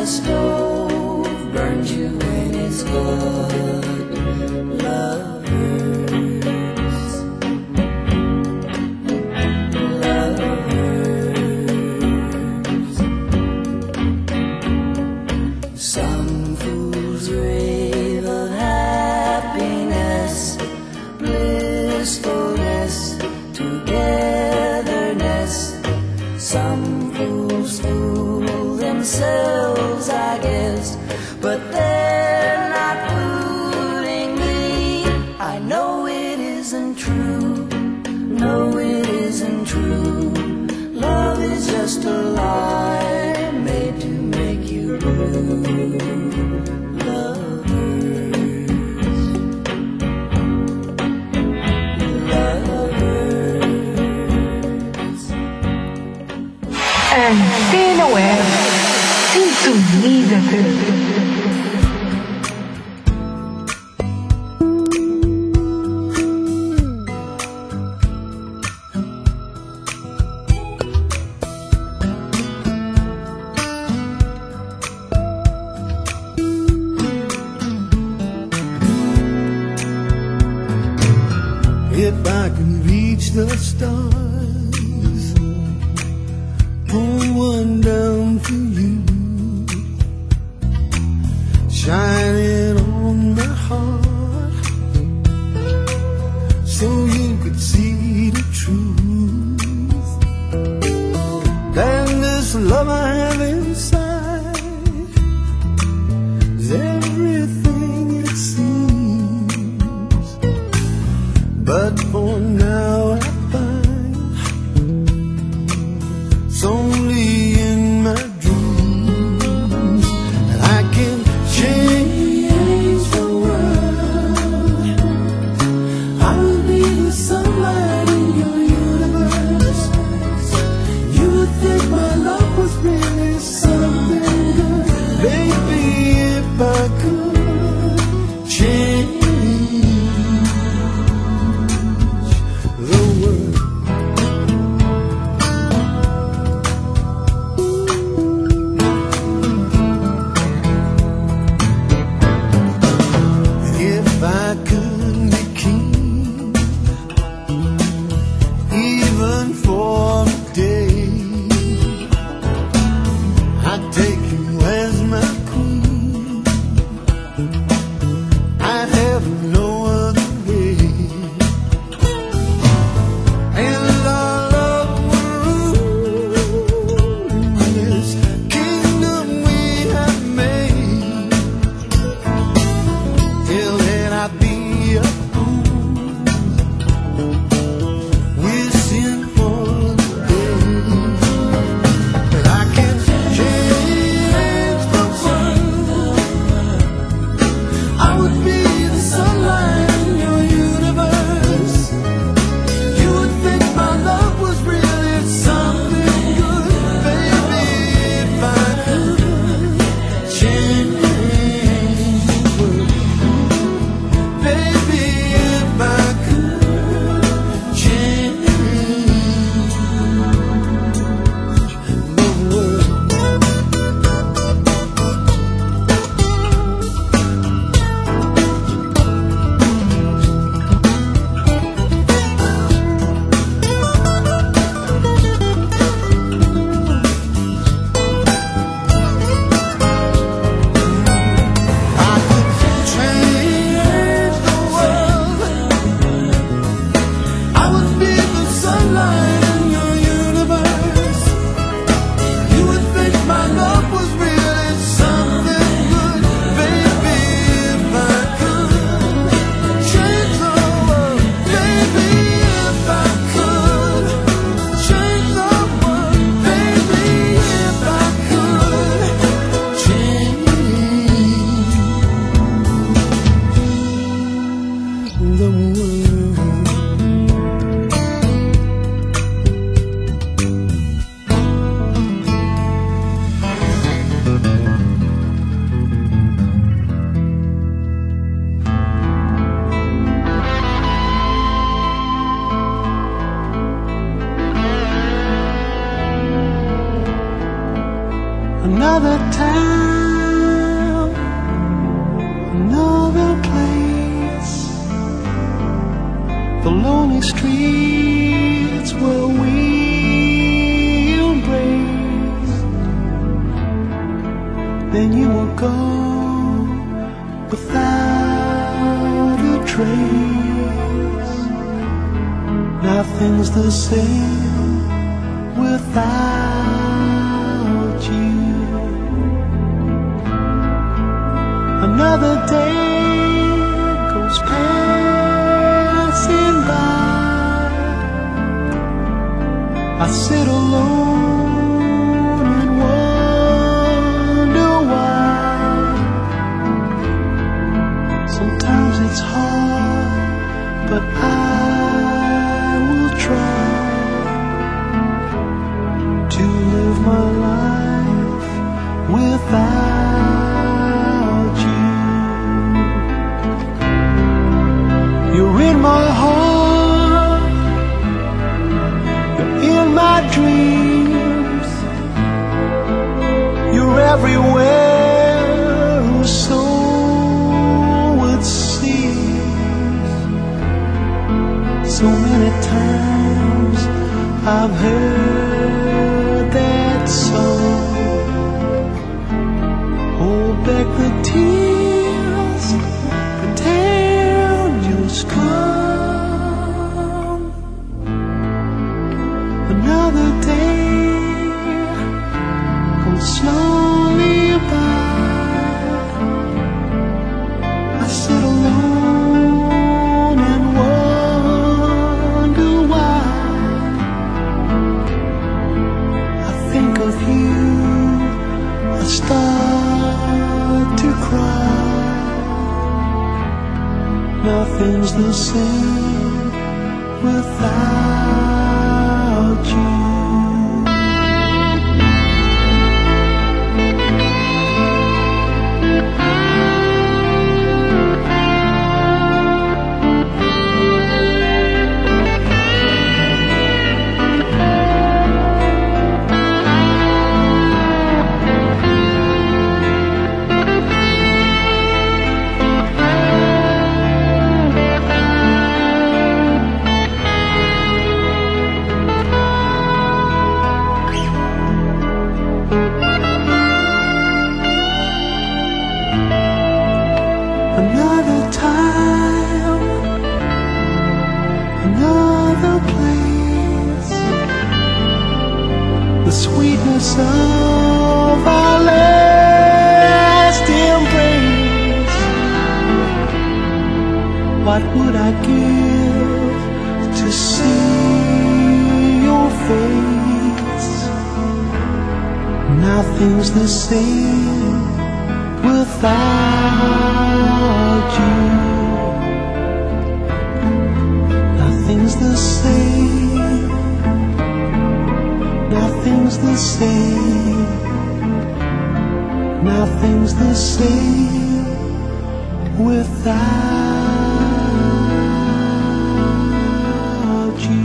Speaker 3: the stove burns you when it's good. Love hurts. Love hurts. Some fools rave of happiness, blissfulness, togetherness. Some fools fool themselves, I guess, but they're not fooling me. I know it isn't true. No, it isn't true. Love is just a lie made to make you blue. Love hurts. Love hurts.
Speaker 10: Antena Web. Sintoniza-te.
Speaker 11: If I can reach the stars, pull one down for you, shine it on my heart, so you could see the truth. And this love I have inside is everything it seems. But for now I find it's only in my dreams that I can change the world. I will be the sunlight in your universe. You would think my love was really something good. Baby, if I could change the world. If I could be king, even for a day, I'd take you as my queen. I'd have no other way. And our love will rule this kingdom we have made. Till then I'd be a fool, wishing for the day that I can change the world. I would be the sunlight in your universe. You would think my love was really something good. Baby, if I could change the world. Baby, if I could change the world. I could change the world. I would be the sunlight in your universe. You would think my love was really something good. Baby, if I could change the world. Baby, if I could change the world. Baby, if I could change the world. Another time
Speaker 6: the lonely streets where we embrace, then you will go without a trace. Nothing's the same without you. Another day goes passing by. I sit alone and wonder why. Sometimes it's hard, but I will try to live my life without you. You're in my heart, you're in my dreams, you're everywhere, or so it seems. So many times I've heard that song, hold back the tears, pretend you'll come. Another day goes slowly by. I sit alone and wonder why. I think of you, I start to cry. Nothing's the same without you. Another time, another place, the sweetness of our last embrace. What would I give to see your face? Nothing's the same without you. Nothing's the same. Nothing's the same. Nothing's the same without you.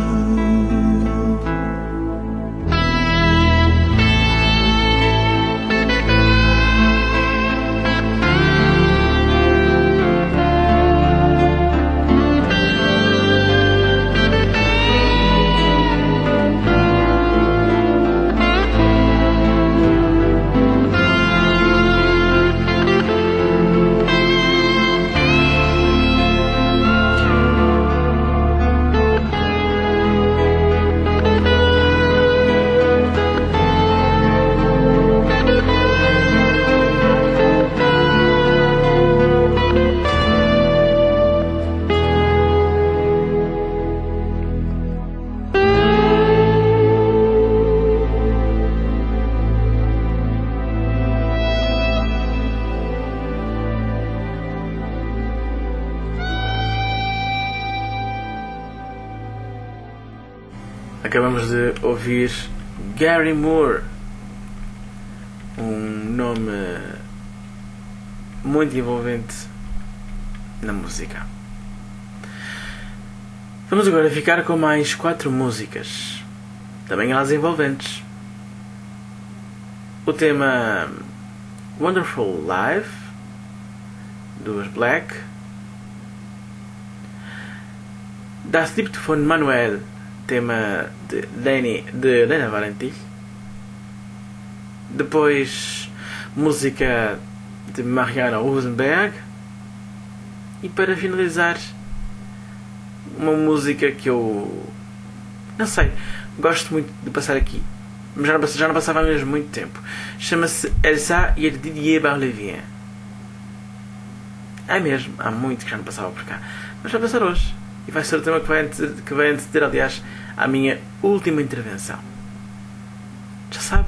Speaker 1: Acabamos de ouvir Gary Moore, um nome muito envolvente na música. Vamos agora ficar com mais quatro músicas, também elas envolventes. O tema Wonderful Life, dos Black. Das Liebt von Manuel, tema de Leni, de Lena Valentin. Depois, música de Mariana Rosenberg. E para finalizar, uma música que eu não sei, gosto muito de passar aqui, mas já não, já não passava há mesmo muito tempo. Chama-se Elsa e el Didier Barlevien. É mesmo, há muito que já não passava por cá, mas vai passar hoje. E vai ser o tema que vai anteceder, que vai anteceder, aliás, à minha última intervenção. Já sabe.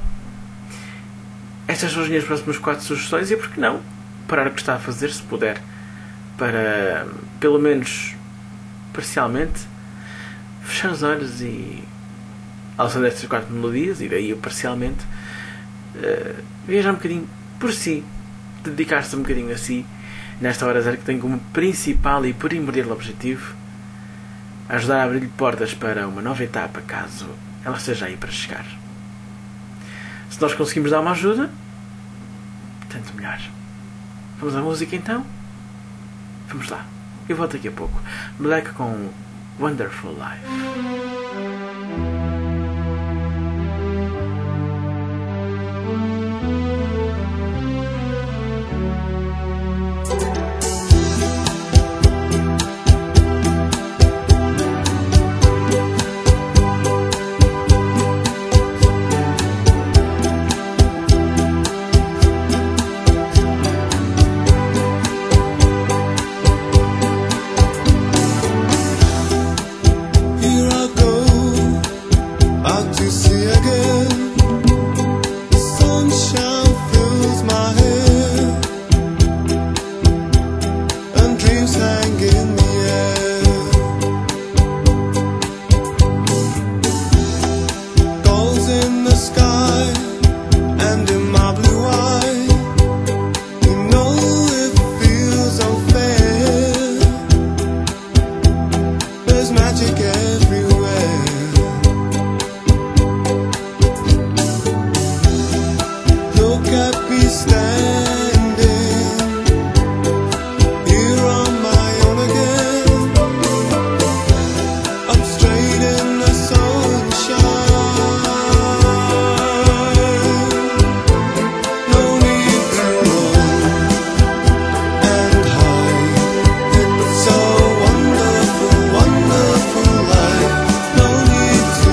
Speaker 1: Estas são as minhas próximas quatro sugestões e por que não parar o que está a fazer, se puder, para, pelo menos parcialmente, fechar os olhos e, alçando estas quatro melodias, e daí eu parcialmente, uh, viajar um bocadinho por si, dedicar-se um bocadinho a si, nesta hora zero que tem como principal e primordial objetivo ajudar a abrir portas para uma nova etapa, caso ela esteja aí para chegar. Se nós conseguimos dar uma ajuda, tanto melhor. Vamos à música então? Vamos lá. Eu volto daqui a pouco. Black com Wonderful Life.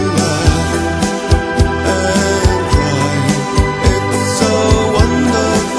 Speaker 11: Wonderful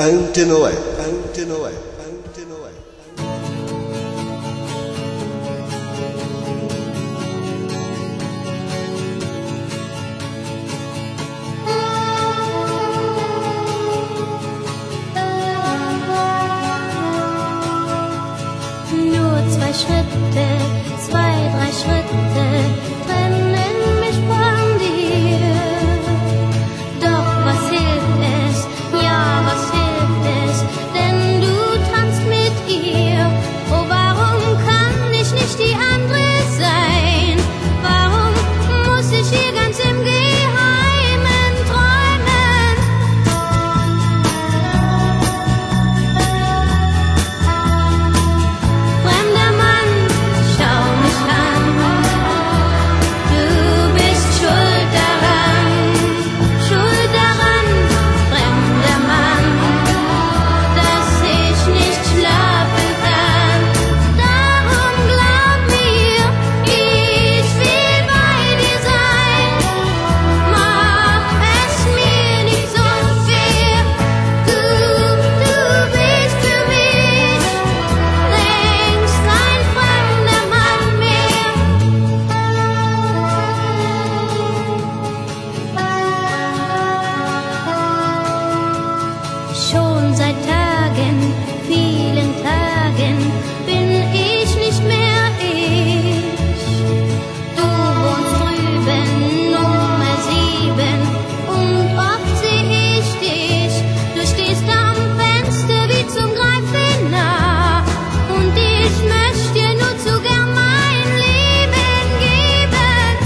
Speaker 10: Antena Web. Antena Web. Antena Web.
Speaker 2: Nur zwei Schritte, zwei, drei Schritte trennen mich von dir. Doch was hilft es, ja was hilft es, denn du tanzt mit ihr. Oh, warum kann ich nicht die andere sein? Warum muss ich hier ganz im Geheimen träumen? Fremder Mann, schau mich an. Du bist schuld daran, schuld daran, fremder Mann, dass ich nicht schlafen kann. Darum glaub mir, ich will bei dir sein. Mach es mir nicht so schwer. Du, du bist für mich längst kein fremder Mann mehr. Schon seit Tagen, vielen Tagen, bin ich nicht mehr ich. Du wohnst drüben, Nummer sieben, und oft seh ich dich. Du stehst am Fenster wie zum Greifen nah, und ich möchte dir nur zu gern mein Leben geben.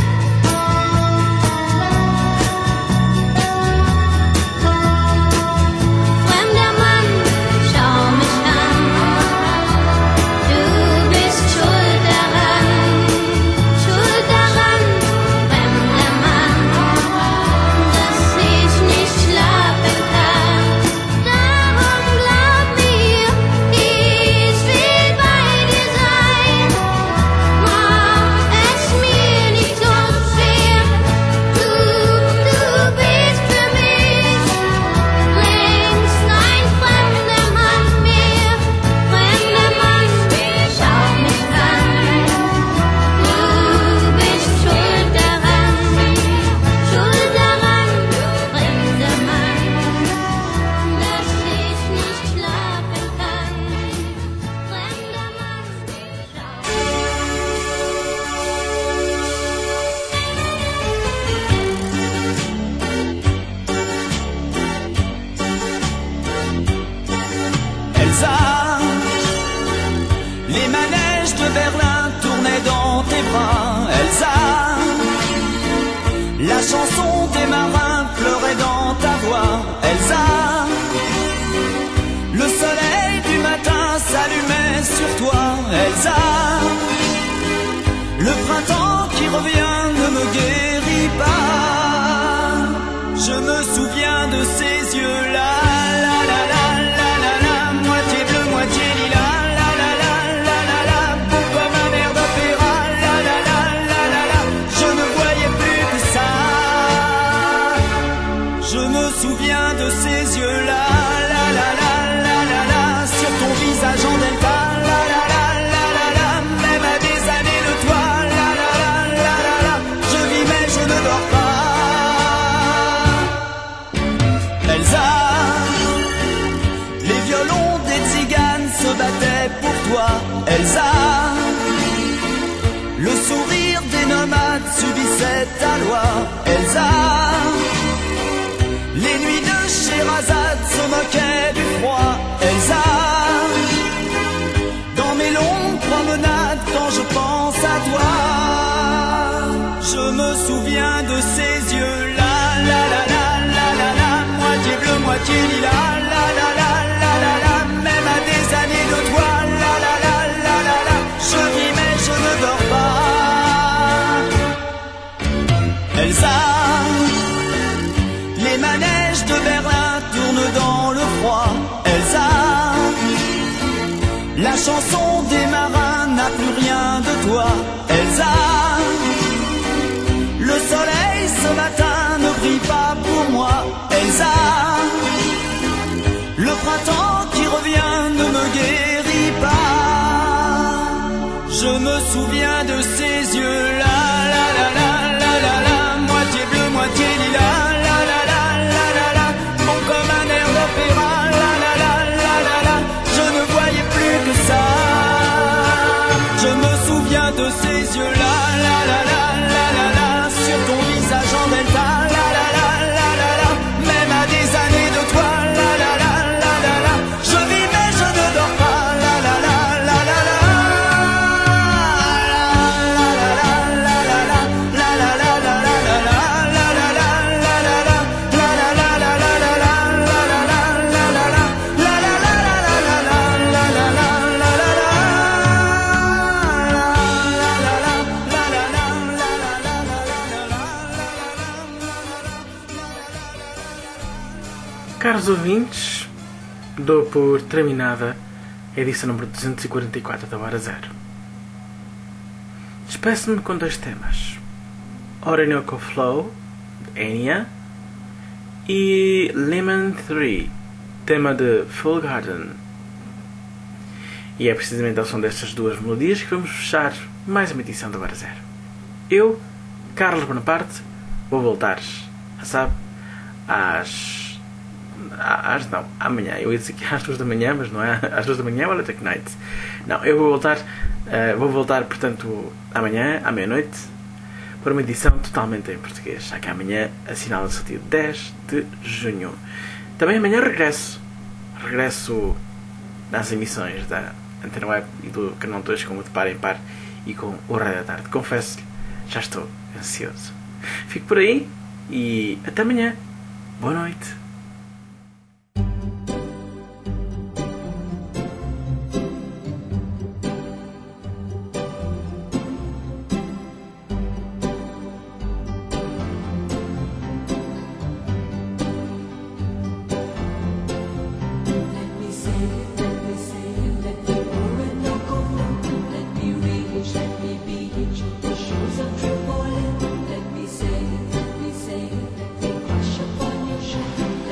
Speaker 2: Fremder Mann, schau mich an. Du bist schuld daran, schuld daran, fremder Mann, dass ich nicht schlafen kann. Darum glaub mir, ich will bei dir sein. Mach es mir nicht so schwer. Du, du bist für mich längst kein fremder Mann mehr. Fremder Mann, schau mich an. Du bist schuld daran, schuld daran, fremder Mann, dass ich nicht schlafen kann. Fremder Mann,
Speaker 3: Elsa, les manèges de Berlin tournaient dans tes bras. Elsa, la chanson des marins pleurait dans ta voix. Elsa, le soleil du matin s'allumait sur toi. Elsa, le printemps qui revient ne me guérit pas. Je me souviens de ces yeux-là, la la la la la la, moitié bleu, moitié lilas, la la la la la la, beau comme un air d'opéra, la la la la la la. Je ne voyais plus que ça. Je me souviens de ces yeux-là, la la la la la la, sur ton visage en delta, la la la la la la, même à des années de toi, la la la la la la. Je vis mais je ne dors pas. Elsa, les violons des tziganes se battaient pour toi. Elsa, le sourire des nomades subissait ta loi. Elsa, les nuits de Sherazade se moquaient du froid. Elsa, dans mes longues promenades quand je pense à toi, je me souviens de ces yeux-là, la la la la la la, moitié bleu, moitié lilas, la la la la la la, même à des années de toi, la la la la la la. Je vis mais je ne dors pas. Elsa, les manèges de Berlin tournent dans le froid. Elsa, la chanson des marins n'a plus rien de toi. Elsa, le soleil ce matin ne brille pas pour moi. Elsa, le printemps de ses yeux là, la la la la la la, moitié bleu, moitié lilas, la la la la la la, bon comme un air d'opéra, la la la la la la, je ne voyais plus que ça. Je me souviens de ces yeux là, la la la la la la, sur ton visage en delta, la la la la la la, même à des années de toi, la la la la la la, je vis mais je ne dors pas, la la la la la la.
Speaker 1: Caros ouvintes, dou por terminada a edição número duzentos e quarenta e quatro da Hora Zero. Despeço-me com dois temas: Orinoco Flow, de Enya, e Lemon três, tema de Full Garden. E é precisamente ao som destas duas melodias que vamos fechar mais uma edição da Hora Zero. Eu, Carlos Bonaparte, vou voltar, sabe, às... às não, amanhã. Eu ia dizer que às duas da manhã, mas não é às duas da manhã, olha, Tech Night. Não, eu vou voltar, uh, vou voltar, portanto, amanhã, à meia-noite, para uma edição totalmente em português, já que amanhã assinala-se o dia dez de junho. Também amanhã regresso, regresso nas emissões da Antena Web e do Canal dois com o De Par em Par e com o Rádio da Tarde. Confesso-lhe, já estou ansioso. Fico por aí e até amanhã. Boa noite.
Speaker 2: Let me say, let me say, let me crush upon your shoulder.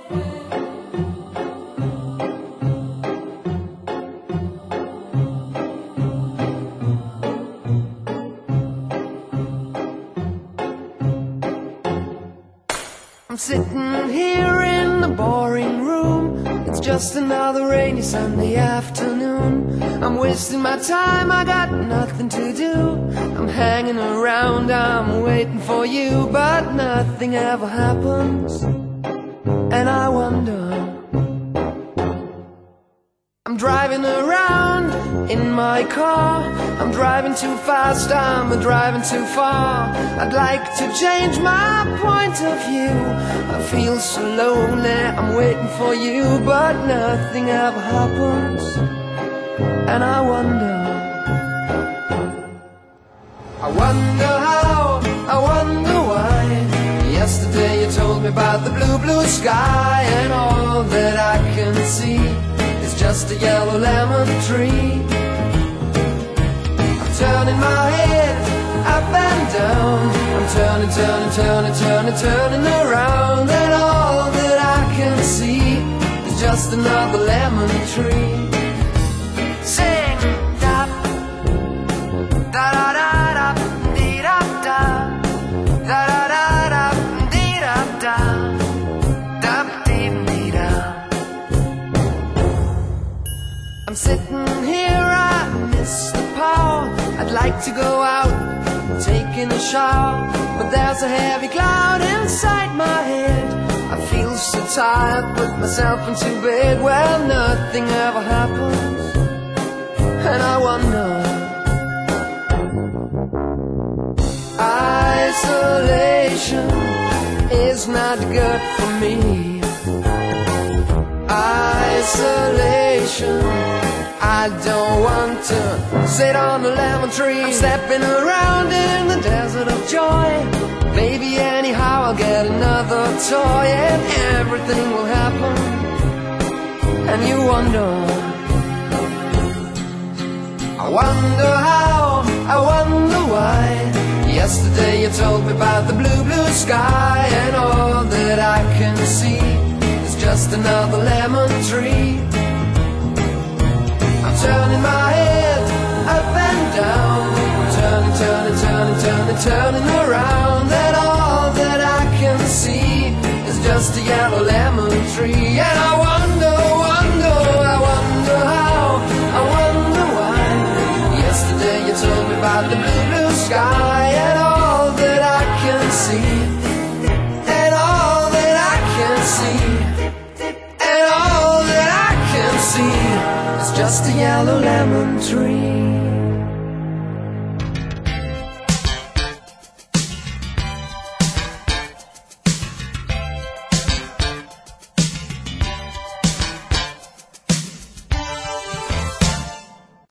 Speaker 3: I'm sitting here in the boring room. It's just another rainy Sunday afternoon. I'm wasting my time, I got nothing to do. I'm hanging around, I'm waiting for you, but nothing ever happens. And I wonder, I'm driving around in my car. I'm driving too fast, I'm driving too far. I'd like to change my point of view. I feel so lonely, I'm waiting for you, but nothing ever happens. And I wonder, I wonder how, I wonder why. Yesterday you told me about the blue, blue sky, and all that I can see is just a yellow lemon tree. I'm turning my head up and down. I'm turning, turning, turning, turning, turning around, and all that I can see is just another lemon tree. Sing da da da da da dee da da da da da da dee da da da dee dee da. I'm sitting here, I miss the power. I'd like to go out, taking a shower, but there's a heavy cloud inside my head. I feel so tired, put myself into bed. Well, nothing ever happens, and I wonder, isolation is not good for me. Isolation, I don't want to sit on a lemon tree. I'm stepping around in the desert of joy. Maybe anyhow I'll get another toy, and everything will happen. And you wonder, I wonder how, I wonder why. Yesterday you told me about the blue, blue sky, and all that I can see is just another lemon tree. I'm turning my head up and down. I'm turning, turning, turning, turning, turning around, and all that I can see is just a yellow lemon tree. And